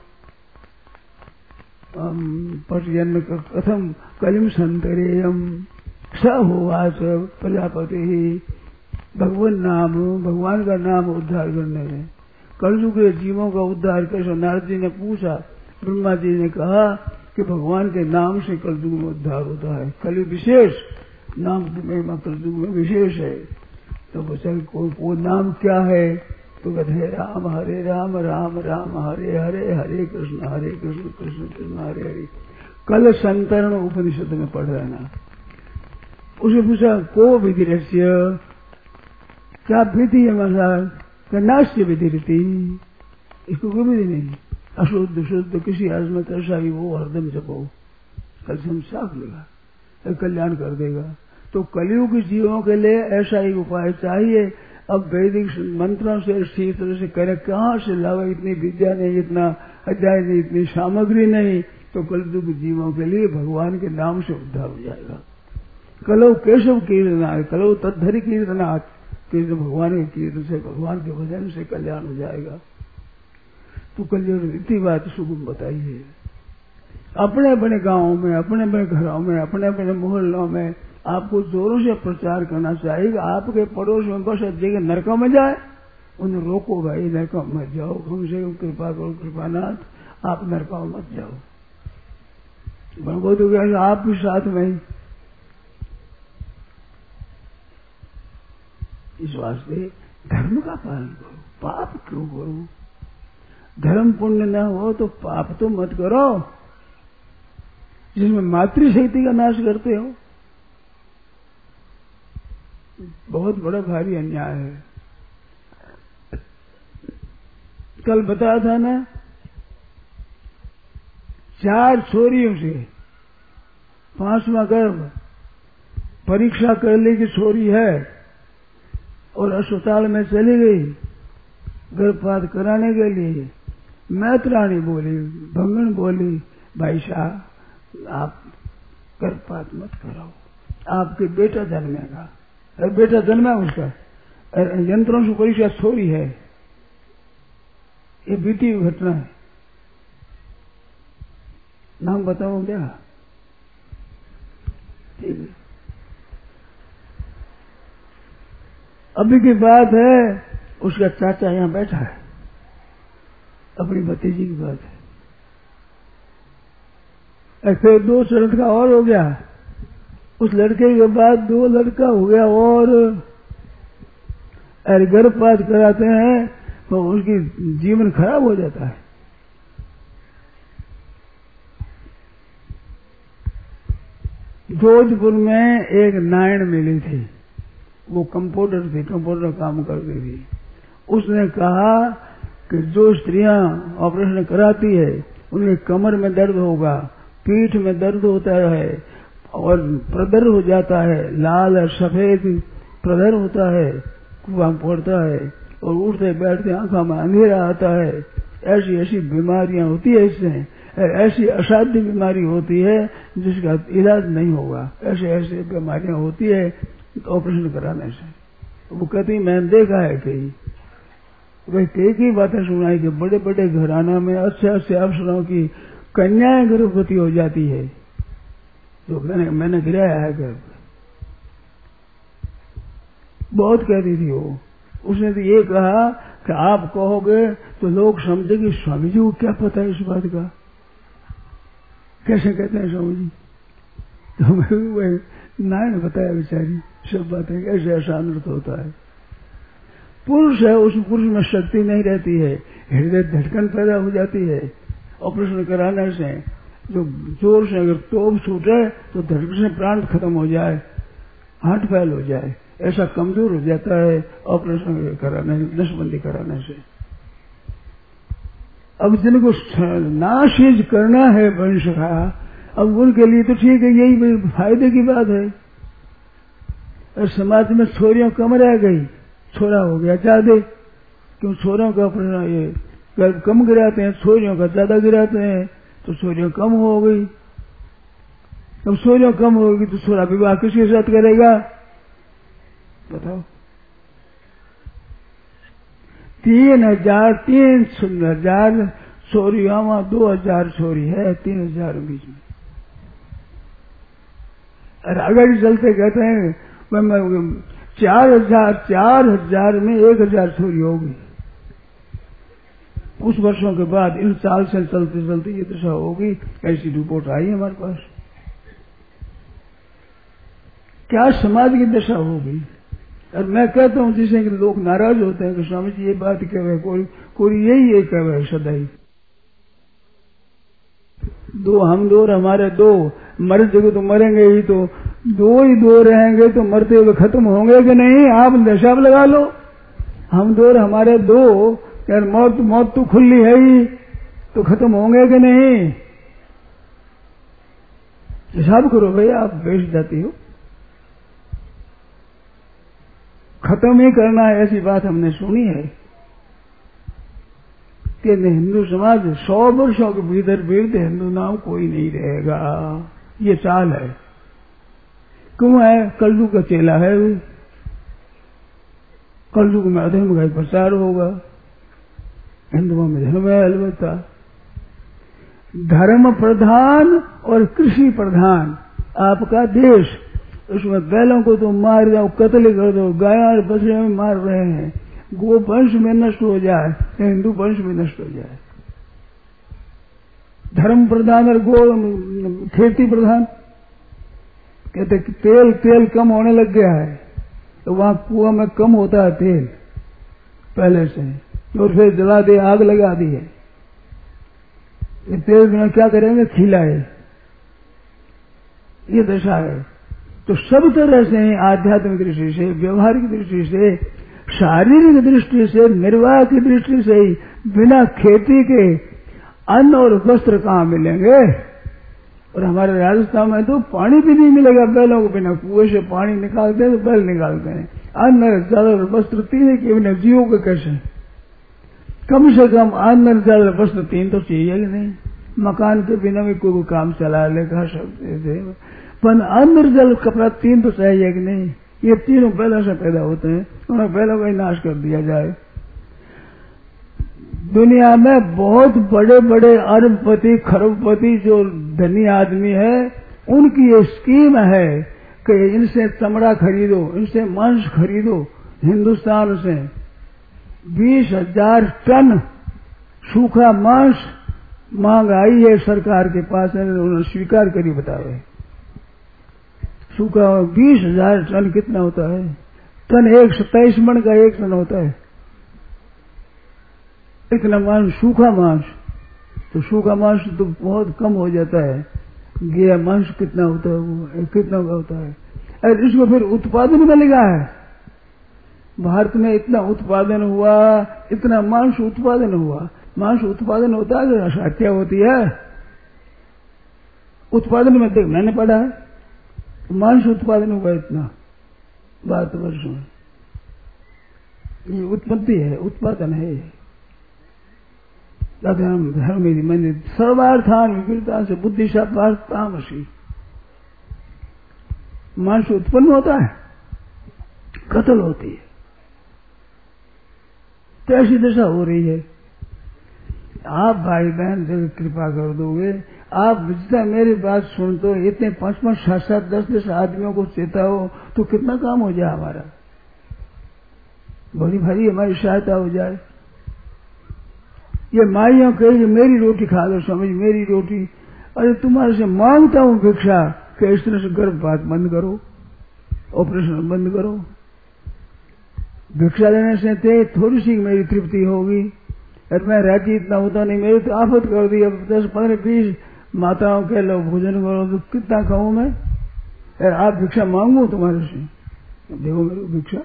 पर्यन्न कथम कलिम संतरेयम स होवाच प्रजापति। भगवान का नाम उद्धार करने में कलयुग के जीवों का उद्धार कैसे? नारद जी ने पूछा, ब्रह्मा जी ने कहा कि भगवान के नाम से कलयुग में उद्धार होता है। कलयुग विशेष नाम की महिमा कलयुग में विशेष है। तो बच्चा कोई नाम क्या है? तो कहते राम राम राम हरे हरे, हरे कृष्ण कृष्ण कृष्ण हरे हरे। कल संतरण उपनिषद में पढ़ रहना। उसे पूछा को विधिरस्य, क्या विधि है महाराज? नाश्य विधि रीति, इसको कोई विधि नहीं। अशुद्ध शुद्ध किसी अर्थ में कैसा ही वो हरदम जपो, कल से हम साफ लेगा, कल्याण कर देगा। तो कलयुग जीवों के लिए ऐसा ही उपाय चाहिए। अब वैदिक मंत्रों से इसी तरह से करें, कहाँ से लावे? इतनी विद्या नहीं, इतना अध्याय नहीं, इतनी सामग्री नहीं। तो कलयुग जीवों के लिए भगवान के नाम से उद्धार हो जाएगा। कलो केशव कीर्तनाथ, कलो तद्धरि कीर्तनाथ, कीर्तन भगवान के कीर्तन से, भगवान के भजन से कल्याण हो जाएगा। तो कल्याण इतनी बात सुगम बताइए। अपने अपने गांवों में, अपने अपने घरों में, अपने अपने मोहल्लों में आपको जोरों से प्रचार करना चाहिए। आपके पड़ोस में बस जगह नरकों में जाए, उन्हें रोको भाई नरकों में मत जाओ, कम से कम कृपा करो कृपानाथ, आप नरकों में मत जाओ। भगवो तो कहेगा आप भी साथ में ही। इस वास्ते धर्म का पालन करो, पाप क्यों करो? धर्म पुण्य न हो तो पाप तो मत करो जिसमें मातृशक्ति का नाश करते हो। बहुत बड़ा भारी अन्याय है। कल बताया था ना, 4 छोरियों से 5वां गर्भ, परीक्षा कर ली कि छोरी है और अस्पताल में चली गई गर्भपात कराने के लिए। मैत्राणी बोली, भंगन बोली, भाई साहब आप गर्भपात मत कराओ, आपके बेटा जन्मेगा। अरे बेटा जन्मा उसका, यंत्रों से परीक्षा छोरी है, ये बीती हुई घटना है। नाम बताओ क्या? ठीक है, अभी की बात है, उसका चाचा यहां बैठा है, अपनी भतीजी की बात है। फिर 2 लड़का और हो गया, उस लड़के के बाद 2 लड़का हो गया और गर्भपात कराते हैं तो उसकी जीवन खराब हो जाता है। जोधपुर में एक नायण मिली थी, वो कंपाउंडर थी, कंपाउंडर काम करती थी। उसने कहा कि जो स्त्रियां ऑपरेशन कराती है उनके कमर में दर्द होगा, पीठ में दर्द होता है और प्रदर हो जाता है, लाल और सफेद प्रदर होता है, कुआं पड़ता है और उठते बैठते आंखों में अंधेरा आता है। ऐसी ऐसी बीमारियां होती है, इससे ऐसी असाध्य बीमारी होती है जिसका इलाज नहीं होगा। ऐसे ऐसे बीमारियां होती है ऑपरेशन कराने से। वो कहती मैंने देखा है कई, वही कई बातें सुनाई कि बड़े बड़े घराना में अच्छे अच्छे अफसरों की कन्याएं गर्भवती हो जाती है, जो मैंने गिराया है गर्भ। बहुत कहती थी वो। उसने तो ये कहा कि आप कहोगे तो लोग समझेंगे स्वामी जी को क्या पता है इस बात का, कैसे कहते हैं स्वामी जी। तो मैं नारायण बताया बेचारी सब बातें, कैसे ऐसा अनर्थ होता है। पुरुष है, उस पुरुष में शक्ति नहीं रहती है, हृदय धड़कन पैदा हो जाती है। ऑपरेशन कराने से जो जोर से अगर तोप छूटे तो धड़कन से प्राण खत्म हो जाए, हार्ट फेल हो जाए, ऐसा कमजोर हो जाता है ऑपरेशन कराने, नसबंदी कराने से। अब जिनको नाशीज करना है वंश का, अब उनके लिए तो ठीक है, यही फायदे की बात है। और समाज में छोरियां कम रह गई, छोरा हो गया ज्यादा, क्यों छोरों का अपना ये गर्भ कम गिराते हैं, छोरियों का ज्यादा गिराते हैं, तो छोरियां कम हो गई। अब छोरियां कम होगी तो छोरा विवाह किसके साथ करेगा बताओ। 3,000 छोरियां, 2,000 छोरी है, 3,000 बीच में। और अगर चलते कहते हैं 4,000 में 1,000 छोरी होगी। कुछ वर्षों के बाद इन चाल से चलते चलते ये दशा होगी। ऐसी रिपोर्ट आई हमारे पास। क्या समाज की दशा होगी। और मैं कहता हूं जिसे कि लोग नाराज होते हैं कि स्वामी जी ये बात कहे, कोई यही कहे सदाई, हम दो हमारे दो, मर जगह तो मरेंगे ही, तो दो रहेंगे तो मरते हुए खत्म होंगे कि नहीं। आप हिसाब लगा लो, हम दो हमारे दो, यार मौत तो खुली है ही, तो खत्म होंगे कि नहीं। हिसाब करो भाई, आप बेच जाती हो, खत्म ही करना है, ऐसी बात हमने सुनी है कि हिंदू समाज 100 वर्षों के भीतर हिंदू नाम कोई नहीं रहेगा। ये चाल है। क्यों है? कलयुग का चेला है, कलयुग में अधर्म का प्रचार होगा, हिंदुओं में धर्म है। अलबत्ता धर्म प्रधान और कृषि प्रधान आपका देश, उसमें बैलों को तो मार दो, कत्ल कर दो, गाय और बछड़े में मार रहे हैं, गो वंश में नष्ट हो जाए, हिंदू वंश में नष्ट हो जाए। धर्म प्रधान और गो खेती प्रधान। कहते तेल कम होने लग गया है, तो वहां कुआं में कम होता है तेल पहले से, और फिर जला दे, आग लगा दी है। ये तेल बिना क्या करेंगे, खिलाए। ये दशा है। तो सब तरह से आध्यात्मिक दृष्टि से, व्यवहारिक दृष्टि से, शारीरिक दृष्टि से, निर्वाह की दृष्टि से ही बिना खेती के अन्न और वस्त्र कहाँ मिलेंगे। और हमारे राजस्थान में तो पानी भी नहीं मिलेगा बैलों को, बिना कुएं से पानी निकालते हैं तो बैल निकालते हैं। अन्न जल और वस्त्र तीन के बिना जीवों के कैसे? कम से कम अन्न जल वस्त्र तीन तो चाहिए कि नहीं। मकान के बिना भी कोई काम चला लेगा सकते थे, पर अन्न जल कपड़ा तीन तो चाहिए कि नहीं। ये तीनों बैलों से पैदा होते हैं, उन्हें बैलों का ही नाश कर दिया जाए। दुनिया में बहुत बड़े बड़े अरबपति खरबपति जो धनी आदमी है, उनकी ये स्कीम है कि इनसे चमड़ा खरीदो, इनसे मांस खरीदो। हिंदुस्तान से 20,000 टन सूखा मांस मांग आई है सरकार के पास, उन्होंने स्वीकार करी। बतावे सूखा 20,000 टन कितना होता है? टन 27 मन का 1 टन होता है। इतना मांस, सूखा मांस, तो सूखा मांस तो बहुत कम हो जाता है। गया मांस कितना होता है? वो कितना का होता है? अरे इसको फिर उत्पादन में लगा है। भारत में इतना उत्पादन हुआ, इतना मांस उत्पादन हुआ। मांस उत्पादन होता है, हत्या होती है। उत्पादन में देख मैंने पढ़ा है, मांस उत्पादन हुआ इतना भारतवर्ष में। ये उत्पत्ति है, उत्पादन है। धर्म मेरी मंदिर सर्वार्थान विकृता से बुद्धि तामसी। मांस उत्पन्न होता है, कत्ल होती है। तो ऐसी दशा हो रही है। आप भाई बहन जब कृपा कर दोगे, आप जितना मेरी बात सुन तो इतने 5-5, 7-7, 10-10 आदमियों को चेताओ तो कितना काम हो जाए हमारा। बड़ी भारी हमारी सहायता हो जाए। ये माइयों कहेगी मेरी रोटी खा लो, समझ मेरी रोटी। अरे तुम्हारे से मांगता हूं भिक्षा कि इस तरह से गर्भपात बंद करो, ऑपरेशन बंद करो। भिक्षा लेने से थोड़ी सी मेरी तृप्ति होगी। अरे मैं राजी इतना होता नहीं, मेरी तो आफत कर दी। अब 10, 15, 20 माताओं के लो भोजन करो तो कितना खाऊं मैं? यार आप भिक्षा मांगू तुम्हारे से, देखो मेरी भिक्षा।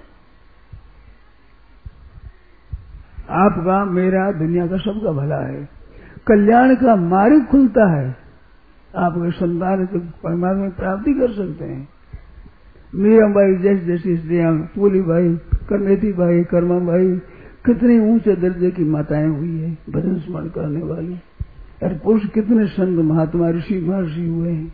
आपका, मेरा, दुनिया का सबका भला है। कल्याण का मार्ग खुलता है। आपके संतान से परमात्मा की प्राप्ति कर सकते हैं। मीराबाई जैसी जैसी स्त्रियां, पूली भाई, करनेती भाई, कर्मा भाई, कितनी ऊंचे दर्जे की माताएं हुई है भजन स्मरण करने वाली। और पुरुष कितने संत महात्मा ऋषि महर्षि हुए हैं।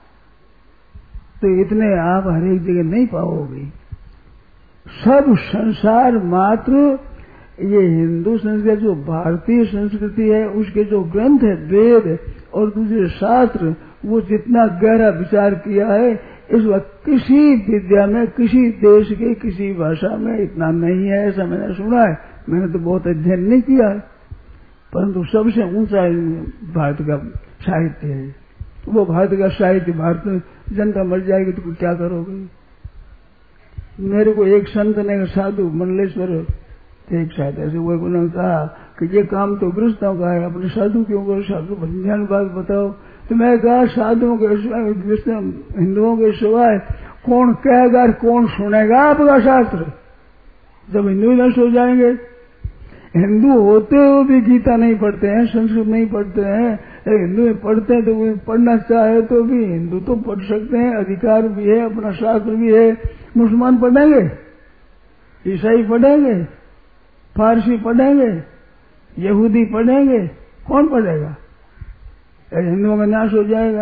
तो इतने आप हर एक जगह नहीं पाओगे। सब संसार मात्र ये हिंदू संस्कृति, जो भारतीय संस्कृति है, उसके जो ग्रंथ है वेद और दूसरे शास्त्र, वो जितना गहरा विचार किया है, इस वक्त किसी विद्या में, किसी देश के किसी भाषा में इतना नहीं है। ऐसा मैंने सुना है। मैंने तो बहुत अध्ययन नहीं किया है, परंतु सबसे ऊंचा भारत का साहित्य है। वो भारत का साहित्य, भारत में जनता मर जाएगी तो क्या करोगे? मेरे को एक संत ने, साधु मंडलेश्वर एक साथ ऐसे हुए, उन्होंने कहा कि ये काम तो गृहस्थों का है, अपने साधु क्यों करो? साधु भजन बात बताओ। तो मैं कहा साधुओं के सिवाय, हिंदुओं के सिवाय कौन कहेगा, कौन सुनेगा आपका शास्त्र? जब हिंदू नष्ट हो जाएंगे। हिंदू होते हुए भी गीता नहीं पढ़ते हैं, संस्कृत नहीं पढ़ते हैं। हिंदू पढ़ते हैं तो वो पढ़ना चाहे तो भी हिंदू तो पढ़ सकते हैं, अधिकार भी है, अपना शास्त्र भी है। मुसलमान पढ़ेंगे, ईसाई पढ़ेंगे, फारसी पढ़ेंगे, यहूदी पढ़ेंगे, कौन पढ़ेगा? हिंदुओं का नाश हो जाएगा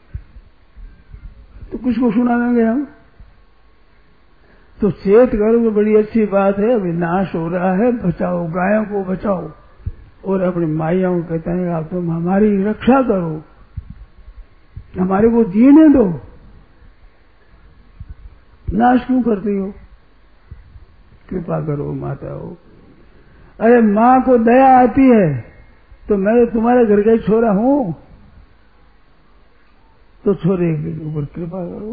तो किसको सुनाएंगे हम? तो चेत करो तो बड़ी अच्छी बात है। अभी नाश हो रहा है, बचाओ, गायों को बचाओ। और अपनी माइयों को कहते हैं आप तुम हमारी रक्षा करो, हमारे को जीने दो, नाश क्यों करती हो? कृपा करो माताओं। अरे माँ को दया आती है तो मैं तुम्हारे घर का छोरा हूं, तो छोरे के ऊपर कृपा करो।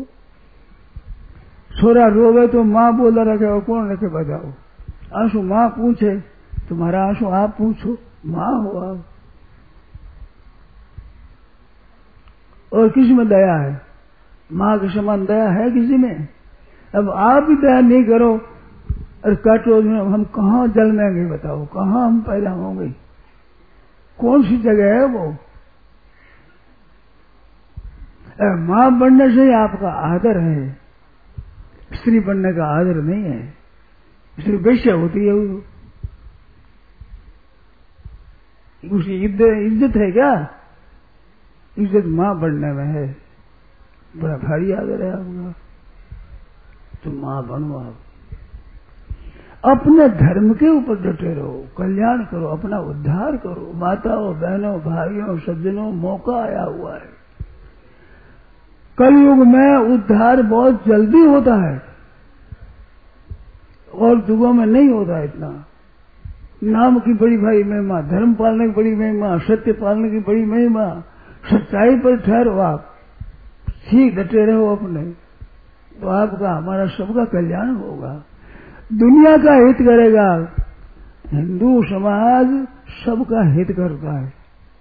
छोरा रोवे तो माँ बोला रखे, कौन रखे बजाओ। आंसू माँ पूछे, तुम्हारा आंसू आप पूछो, माँ हो आप। और किस में दया है? माँ के समान दया है किसी में? अब आप भी दया नहीं करो और काटो, हम कहाँ जन्मेंगे बताओ, कहाँ हम पैदा होंगे, कौन सी जगह है वो? माँ बनने से ही आपका आदर है, स्त्री बनने का आदर नहीं है। स्त्री वैश्य होती है, उसकी इज्जत है क्या? इज्जत माँ बनने में है। बड़ा भारी आदर है आपका, तो माँ बनो। आप अपने धर्म के ऊपर डटे रहो, कल्याण करो, अपना उद्धार करो। माताओं, बहनों, भाइयों, सज्जनों, मौका आया हुआ है। कलयुग में उद्धार बहुत जल्दी होता है और युगों में नहीं होता इतना। नाम की बड़ी भाई महिमा, धर्म पालने की बड़ी महिमा, सत्य पालने की बड़ी महिमा। सच्चाई पर ठहरो, आप ठीक डटे रहो अपने, तो आपका हमारा सबका कल्याण होगा, दुनिया का हित करेगा। हिंदू समाज सबका हित करता है।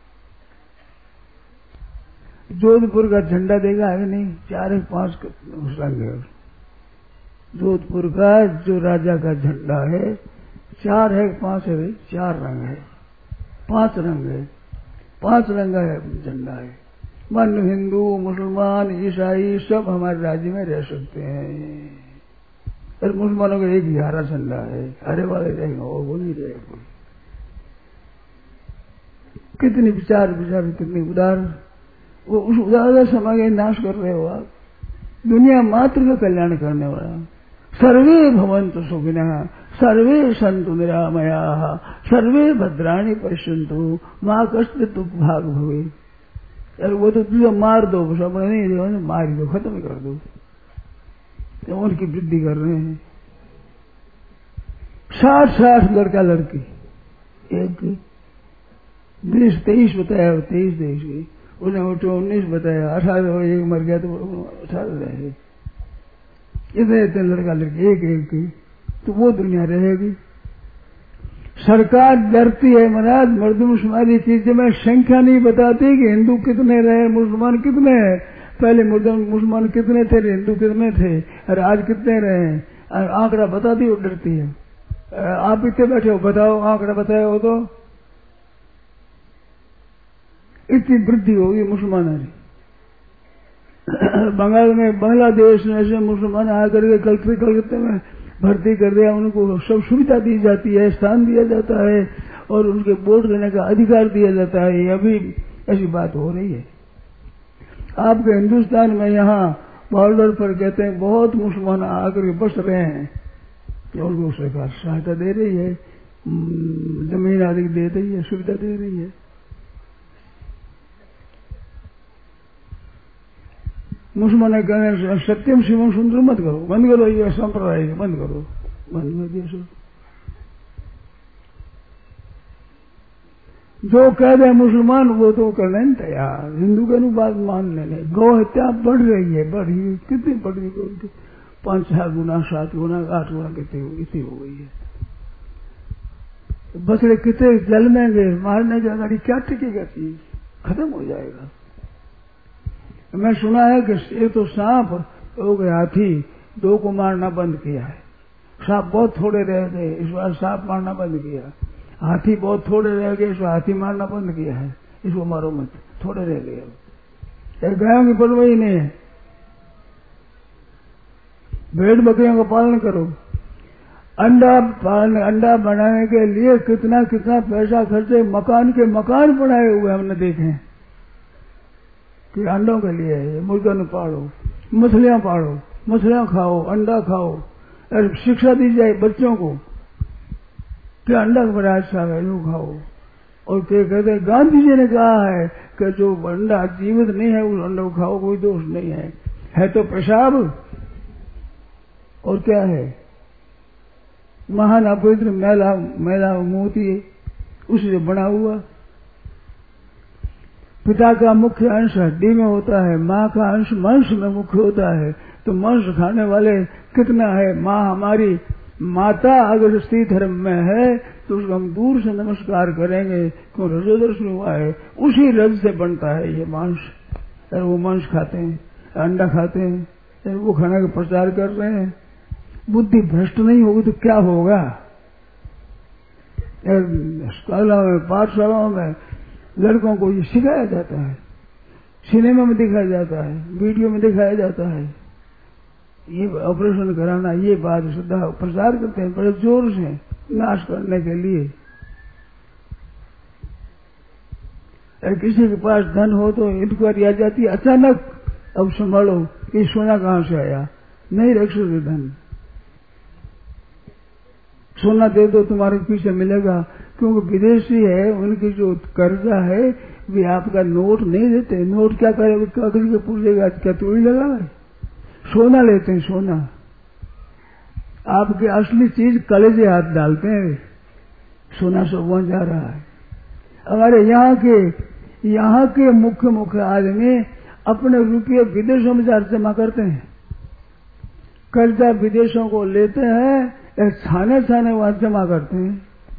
जोधपुर का झंडा देखा है नहीं? 4-5 रंग है। जोधपुर का जो राजा का झंडा है 4 है 5 है? 4 रंग है, 5 रंग है, 5 रंग है झंडा है। मन हिंदू, मुसलमान, ईसाई सब हमारे राज्य में रह सकते हैं। और मुसलमानों का एक ही हरा झंडा है, हरे वाले रहेगा, वो नहीं रहेगा। कितनी विचार कितनी उदार, वो उस उदार समाज का नाश कर रहे हो आप। दुनिया मात्र का कल्याण करने वाला। सर्वे भवन्तु सुखिनः, सर्वे सन्तु निरामयाः, सर्वे भद्राणि पश्यन्तु मा कश्चित् दुःखभाग् भवेत्। यार वो तो तुझे मार दो, बस अपने नहीं दो, मार दो, खत्म कर दो। तो उनकी वृद्धि कर रहे हैं। 60 लड़का लड़की, एक 20-23 बताया, 23 देश की, उन्हें 19 बताया, 18 एक मर गया तो 18 रहे। इतने लड़का लड़की एक की, तो वो दुनिया रहेगी। सरकार डरती है महाराज मर्दमशुमारी की, जब मैं संख्या नहीं बताती कि हिंदू कितने रहे, मुसलमान कितने हैं। पहले मुसलमान कितने थे, हिंदू कितने थे, और आज कितने रहे, आंकड़ा बताती हो, डरती है। आप इतने बैठे हो, बताओ आंकड़ा बताया हो तो इतनी वृद्धि होगी मुसलमानों की। बंगाल में, बांग्लादेश में ऐसे मुसलमान आकर के कलकत्ते में भर्ती कर दिया, उनको सब सुविधा दी जाती है, स्थान दिया जाता है और उनके वोट देने का अधिकार दिया जाता है। अभी ऐसी बात हो रही है आपके हिंदुस्तान में। यहाँ बॉर्डर पर कहते हैं बहुत मुसलमान आकर के बस रहे हैं, उनको सरकार सहायता दे रही है, जमीन आदि दे रही है, सुविधा दे रही है। मुसलमान कहने सत्यम शिवम सुंदर मत करो, बंद करो, ये संप्रदाय बंद करो, बंद कर दिया सब। जो कह रहे मुसलमान वो तो करने नहीं तैयार, हिंदू के बात मान लेने। गौ हत्या बढ़ रही है, बढ़ी, कितनी बढ़ रही है, 5-6 गुना, 7 गुना, 8 गुना कितनी हो गई है। बछड़े कितने जलमेंगे, मारने की गाड़ी क्या टिकेगा, चीज खत्म हो जाएगा। मैं सुना है कि एक तो सांप हो गया, हाथी 2 को मारना बंद किया है। सांप बहुत थोड़े रह गए, इस बार सांप मारना बंद किया। हाथी बहुत थोड़े रह गए, इस बार हाथी मारना बंद किया है, इसको मारो मत, थोड़े रह गए। गायों की परवाही नहीं है, भेड़ बकरियों का पालन करो। अंडा बनाने के लिए कितना पैसा खर्चे, मकान के मकान बनाए हुए हमने देखे हैं कि अंडों के लिए है। मुर्गन पालो, मछलियां पालो, मछलियां खाओ, अंडा खाओ, और शिक्षा दी जाए बच्चों को कि अंडा बड़ा अच्छा है, यूं खाओ। और क्या कहते हैं, गांधी जी ने कहा है कि जो अंडा जीवित नहीं है उस अंडा को खाओ, कोई दोष नहीं है तो पेशाब और क्या है, महान अपवित्र मैला मोती उससे बना हुआ। पिता का मुख्य अंश हड्डी में होता है, माँ का अंश मांस में मुख्य होता है। तो मांस खाने वाले कितना है, माँ हमारी माता अगर स्त्री धर्म में है तो उसको हम दूर से नमस्कार करेंगे, क्यों रजोदर्शन हुआ है, उसी रज से बनता है ये मांस, और वो मांस खाते हैं। अंडा खाते हैं, वो खाना का प्रचार कर रहे हैं। बुद्धि भ्रष्ट नहीं होगी तो क्या होगा? अस्पतालों में, पाठशालाओं में लड़कों को ये सिखाया जाता है, सिनेमा में दिखाया जाता है, वीडियो में दिखाया जाता है, ये ऑपरेशन कराना, ये बात सदा प्रचार करते हैं बड़े जोर से नाश करने के लिए। अगर किसी के पास धन हो तो इंक्वायरी आ जाती है अचानक, अब संभालो ये सोना कहाँ से आया, नहीं रख सकते धन, सोना दे दो तुम्हारे पीछे मिलेगा, क्योंकि विदेशी है, उनकी जो कर्जा है वे आपका नोट नहीं देते। नोट क्या करेगा, कागज के पूछेगा क्या तोड़ी लगा है, सोना लेते हैं, सोना आपकी असली चीज कलेजे हाथ डालते हैं, सोना सब वहां जा रहा है। हमारे यहाँ के मुख्य आदमी अपने रुपये विदेशों में जमा करते हैं, कर्जा विदेशों को लेते हैं, छाने वहां जमा करते हैं।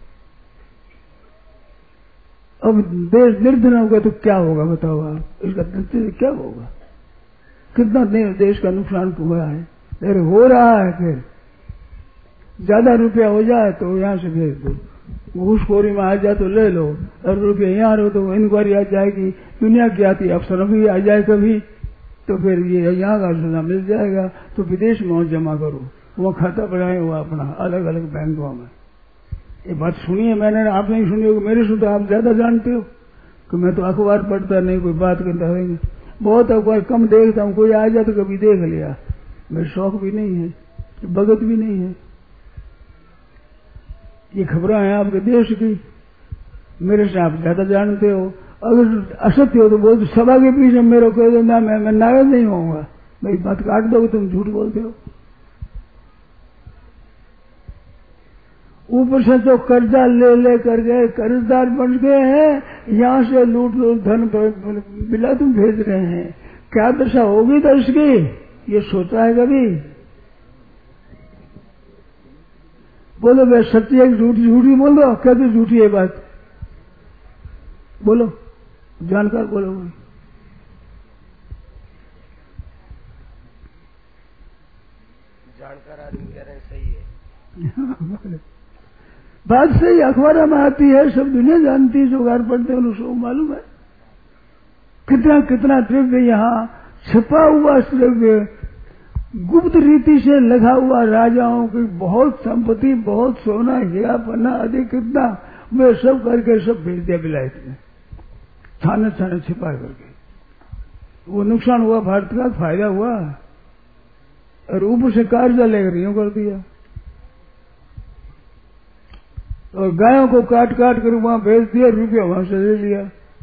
अब देश निर्धन होगा तो क्या होगा बताओ आप, इसका नतीजा क्या होगा? कितना देश का नुकसान हुआ है, अरे हो रहा है। फिर ज्यादा रुपया हो जाए तो यहाँ से भेज दो, घूसखोरी में आ जाए तो ले लो, और रुपये यहाँ रहो तो इंक्वायरी आ जाएगी, दुनिया की आती अफसर भी आ जाए कभी, तो फिर ये यहाँ का सजा मिल जाएगा, तो विदेश में जमा करो, वो खाता बढ़ाए हुआ अपना अलग अलग बैंकों में। ये बात सुनी है मैंने, आप नहीं सुनी होगी, मेरे से तो आप ज्यादा जानते हो कि मैं तो अखबार पढ़ता नहीं, कोई बात करता रहेंगे, बहुत अखबार कम देखता हूँ, कोई आ जाए तो कभी देख लिया, मेरे शौक भी नहीं है, भगत भी नहीं है। ये खबरें हैं आपके देश की, मेरे से आप ज्यादा जानते हो। अगर असत्य हो तो बोल, सभा के पीछे मेरे कह दो ना, मैं नाराज नहीं होऊंगा, मेरी बात काट दोगे, तुम झूठ बोलते हो। ऊपर से तो कर्जा ले करके कर्जदार बन गए हैं, यहाँ से लूट धन बिला तुम भेज रहे हैं, क्या दशा होगी देश की, ये सोचा है कभी? बोलो मैं सच्ची है झूठी बोल रहा हूँ, क्या तो झूठी है बात, बोलो जानकार बोलो। जानकार आदमी कह रहे हैं सही है। बात सही, अखबार में आती है, सब दुनिया जानती है, जो घर पढ़ते हैं उनको मालूम है कितना द्रव्य यहाँ छिपा हुआ, द्रव्य गुप्त रीति से लगा हुआ, राजाओं की बहुत संपत्ति, बहुत सोना, हीरा पन्ना आदि कितना, वे सब करके सब भेज दिया विलायत में, छाने छिपा करके। वो नुकसान हुआ, भारत का फायदा हुआ, और ऊपर से कर्जा लेकर यूं कर दिया, और गायों को काट कर वहां भेज दिया, रुपया वहां से ले लिया।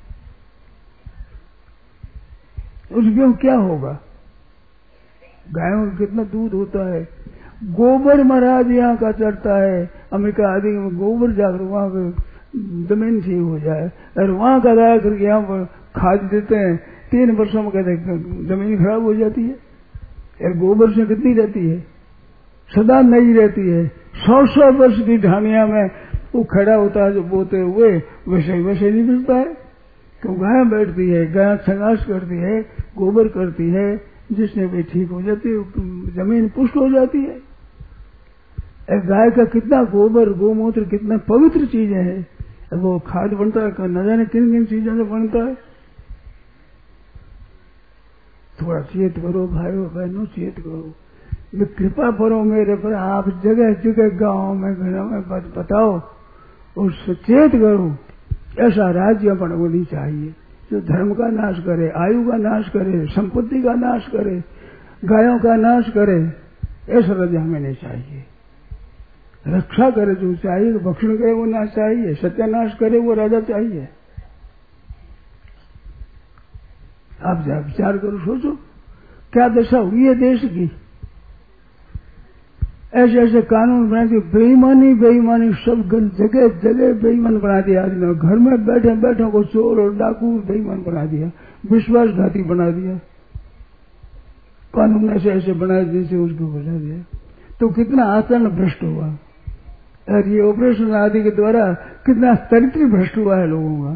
उसमें क्या होगा? गायों का कितना दूध होता है, गोबर महाराज यहाँ का चढ़ता है, अमेरिका आदि में गोबर जाकर वहां पर जमीन ठीक हो जाए, और वहां का गाय करके यहाँ पर खाद देते हैं, 3 वर्षों में कहते जमीन खराब हो जाती है। और गोबर से कितनी रहती है, सदा नई रहती है, 100 वर्ष की ढानिया में वो खड़ा होता है, जो बोते हुए वैसे नहीं मिलता है, क्यों गाय बैठती है, गाय संघर्ष करती है, गोबर करती है, जिसने भी ठीक हो जाती है, जमीन पुष्ट हो जाती है। गाय का कितना गोबर गोमूत्र कितना पवित्र चीजें हैं, वो खाद बनता है, न जाने किन किन चीजों से बनता है। थोड़ा चेत करो भाइयों बहनों, चेत करो, कृपा करो मेरे पर, आप जगह जगह गांव में घरों में बताओ और सचेत करो। ऐसा राज्य पर होनी चाहिए जो धर्म का नाश करे, आयु का नाश करे, संपत्ति का नाश करे, गायों का नाश करे, ऐसा राज्य हमें नहीं चाहिए। रक्षा करे जो चाहिए, भक्षण करे वो ना चाहिए, सत्यानाश करे वो राजा चाहिए। आप जरा विचार करो, सोचो क्या दशा हुई है देश की। ऐसे ऐसे कानून बना दिए, बेईमानी सब जगह जगह बेईमान बना दिया आदमी, घर में बैठे को चोर और डाकू बेईमान बना दिया, विश्वासघाती बना दिया, कानून ऐसे बनाए जैसे उसको बना दिया, तो कितना आचरण भ्रष्ट हुआ। और ये ऑपरेशन आदि के द्वारा कितना चरित्र भ्रष्ट हुआ है लोगों का।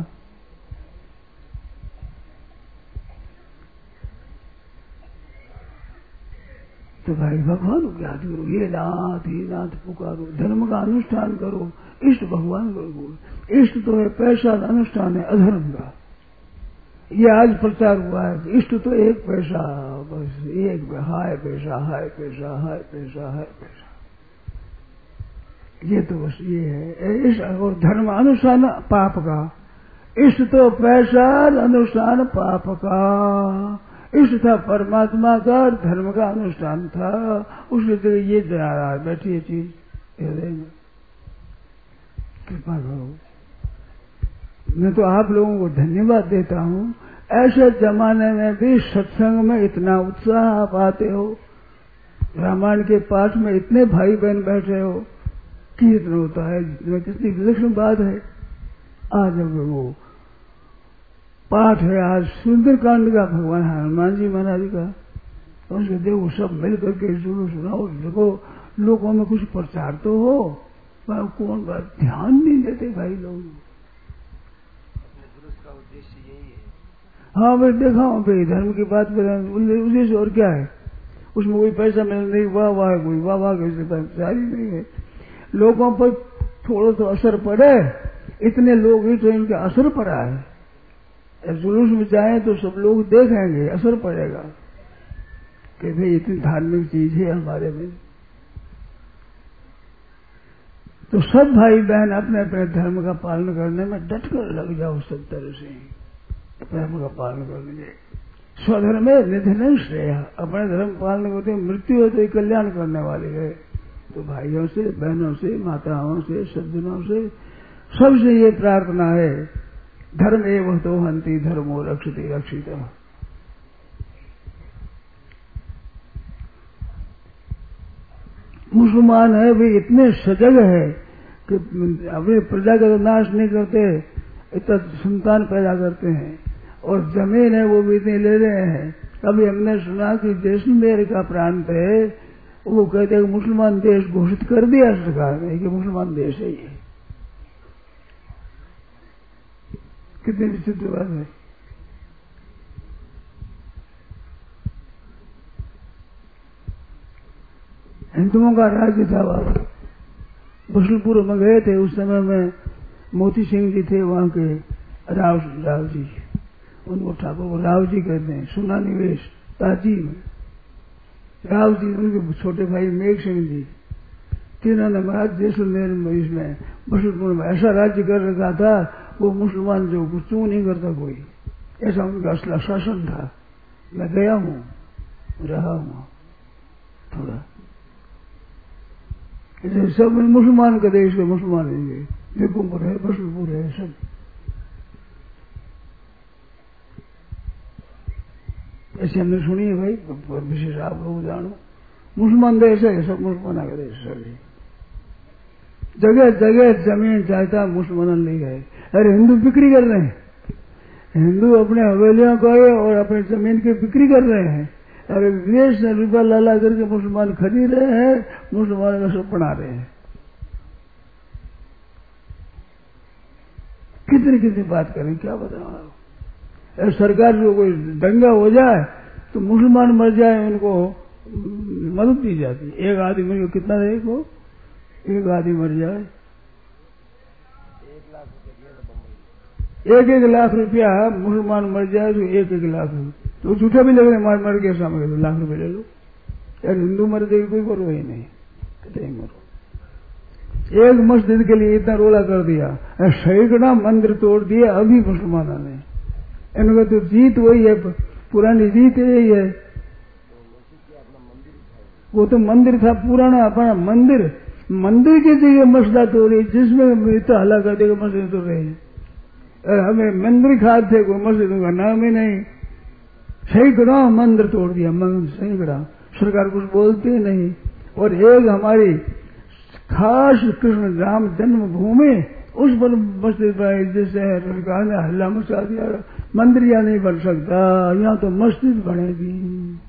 तो भाई भगवान को याद करो, ये नाथ पुकारो, धर्म का अनुष्ठान करो, इष्ट भगवान को। इष्ट तो है पैसा, अनुष्ठान है अधर्म का। ये आज प्रचार हुआ है, इष्ट तो एक पैसा, बस एक हाय पैसा, हाय पैसा, हाय पैसा, हाय पैसा, ये तो बस ये है इष्ट। और धर्म अनुष्ठान पाप का, इष्ट तो पैसा, अनुष्ठान पाप का। इष्ट था परमात्मा का, धर्म का अनुष्ठान था, उसके तो ये बैठी है चीज हृदय में। कृपा करो। मैं तो आप लोगों को धन्यवाद देता हूँ, ऐसे जमाने में भी सत्संग में इतना उत्साह आप आते हो, रामायण के पाठ में इतने भाई बहन बैठे हो, कीर्तन होता है, कितनी विलक्षण बात है। आज वो पाठ है, आज सुंदरकांड का, भगवान हनुमान जी महाराज का, उसके देखो सब मिल करके सुनाओ, देखो लोगों में कुछ प्रचार तो हो, पर कौन बात ध्यान नहीं देते भाई लोग। का उद्देश्य यही है। हाँ भाई देखा हूँ भाई, धर्म की बात करें उद्देश्य और क्या है, उसमें कोई पैसा मिल नहीं, वाह वाह है, कोई वाह वाह सारी नहीं है। लोगों पर थोड़ा तो असर पड़े, इतने लोग ही तो इनका असर पड़ा है। जुलूस में जाए तो सब लोग देखेंगे, असर पड़ेगा कि भाई इतनी धार्मिक चीज है हमारे में। तो सब भाई बहन अपने अपने धर्म का पालन करने में डट कर लग जाओ, सब तरह से धर्म का पालन करने। स्वधर्म में निधन श्रेय, अपने धर्म पालन करते मृत्यु हो तो ये कल्याण करने वाली है। तो भाइयों से, बहनों से, माताओं से, सज्जनों से, सबसे ये प्रार्थना है, धर्म एवं तो हंति धर्मो रक्षति रक्षिता। मुसलमान है वे इतने सजग है कि अपनी प्रजा का नाश नहीं करते, इतना संतान पैदा करते हैं, और जमीन है वो भी इतनी ले रहे हैं। अभी हमने सुना कि जैसलमेर का प्रांत है, वो कहते हैं मुसलमान देश घोषित कर दिया सरकार ने कि मुसलमान देश है ये। कितनी विचित्र बात है। हिंदुओं का राज्य था वहां, बसलपुर में गए थे उस समय में, मोती सिंह जी थे वहां के, राव जी, उनको ठाकुर को राव जी कहते हैं, सुना निवेश ताजी में राव जी, उनके छोटे भाई मेघ सिंह जी, तीनों ने महाराज जैसलमेर में इसमें बसलपुर में ऐसा राज्य कर रखा था, वो मुसलमान जो कुछ नहीं करता कोई, ऐसा उनका असला शासन था। मैं गया हूँ, रहा हूँ थोड़ा, सब मुसलमान का देश है, मुसलमान है, जगुमपुर है, बसलपुर है, सब ऐसे हमने सुनी है भाई, विशेष आप लोग जानो, मुसलमान देश है, सब मुसलमान का देश, सभी जगह जगह जमीन चाहता मुसलमान नहीं गए। अरे हिंदू बिक्री कर रहे हैं, हिंदू अपने हवेलियों को और अपनी जमीन की बिक्री कर रहे हैं। अरे विदेश से रुपया लाला करके मुसलमान खरीद रहे हैं, मुसलमान का सब बना रहे हैं। कितनी कितनी बात करें, क्या बताऊं। सरकार जो कोई दंगा हो जाए तो मुसलमान मर जाए, उनको मदद दी जाती। एक आदमी को कितना देगा को, एक आदमी मर जाए 1 लाख रुपया, मुसलमान मर जाए तो 1 लाख रुपया, तो झूठा भी लग रहे, मर के सामने लाख रुपये ले लो। यार हिंदू मर जाएगी कोई करो ही नहीं, कहते मरो। एक मस्जिद के लिए इतना रोला कर दिया, सैकड़ा मंदिर तोड़ दिया अभी मुसलमानों ने। इनका तो जीत वही है, पुरानी जीत यही है। वो तो मंदिर था पुराना, अपना मंदिर, मंदिर की जगह मसला तोड़ रही, जिसमें इतना हल्ला कर देगा मस्जिद तोड़ रहे हैं। हमें मंदिर खाद थे, कोई मस्जिद का नाम ही नहीं। सैकड़ा मंदिर तोड़ दिया, सैकड़ा, सरकार कुछ बोलती नहीं। और एक हमारी खास कृष्ण राम जन्मभूमि, उस पर मस्जिद बनाई, जिससे सरकार ने हल्ला मचा दिया, मंदिर यहाँ नहीं बन सकता, यहाँ तो मस्जिद बनेगी।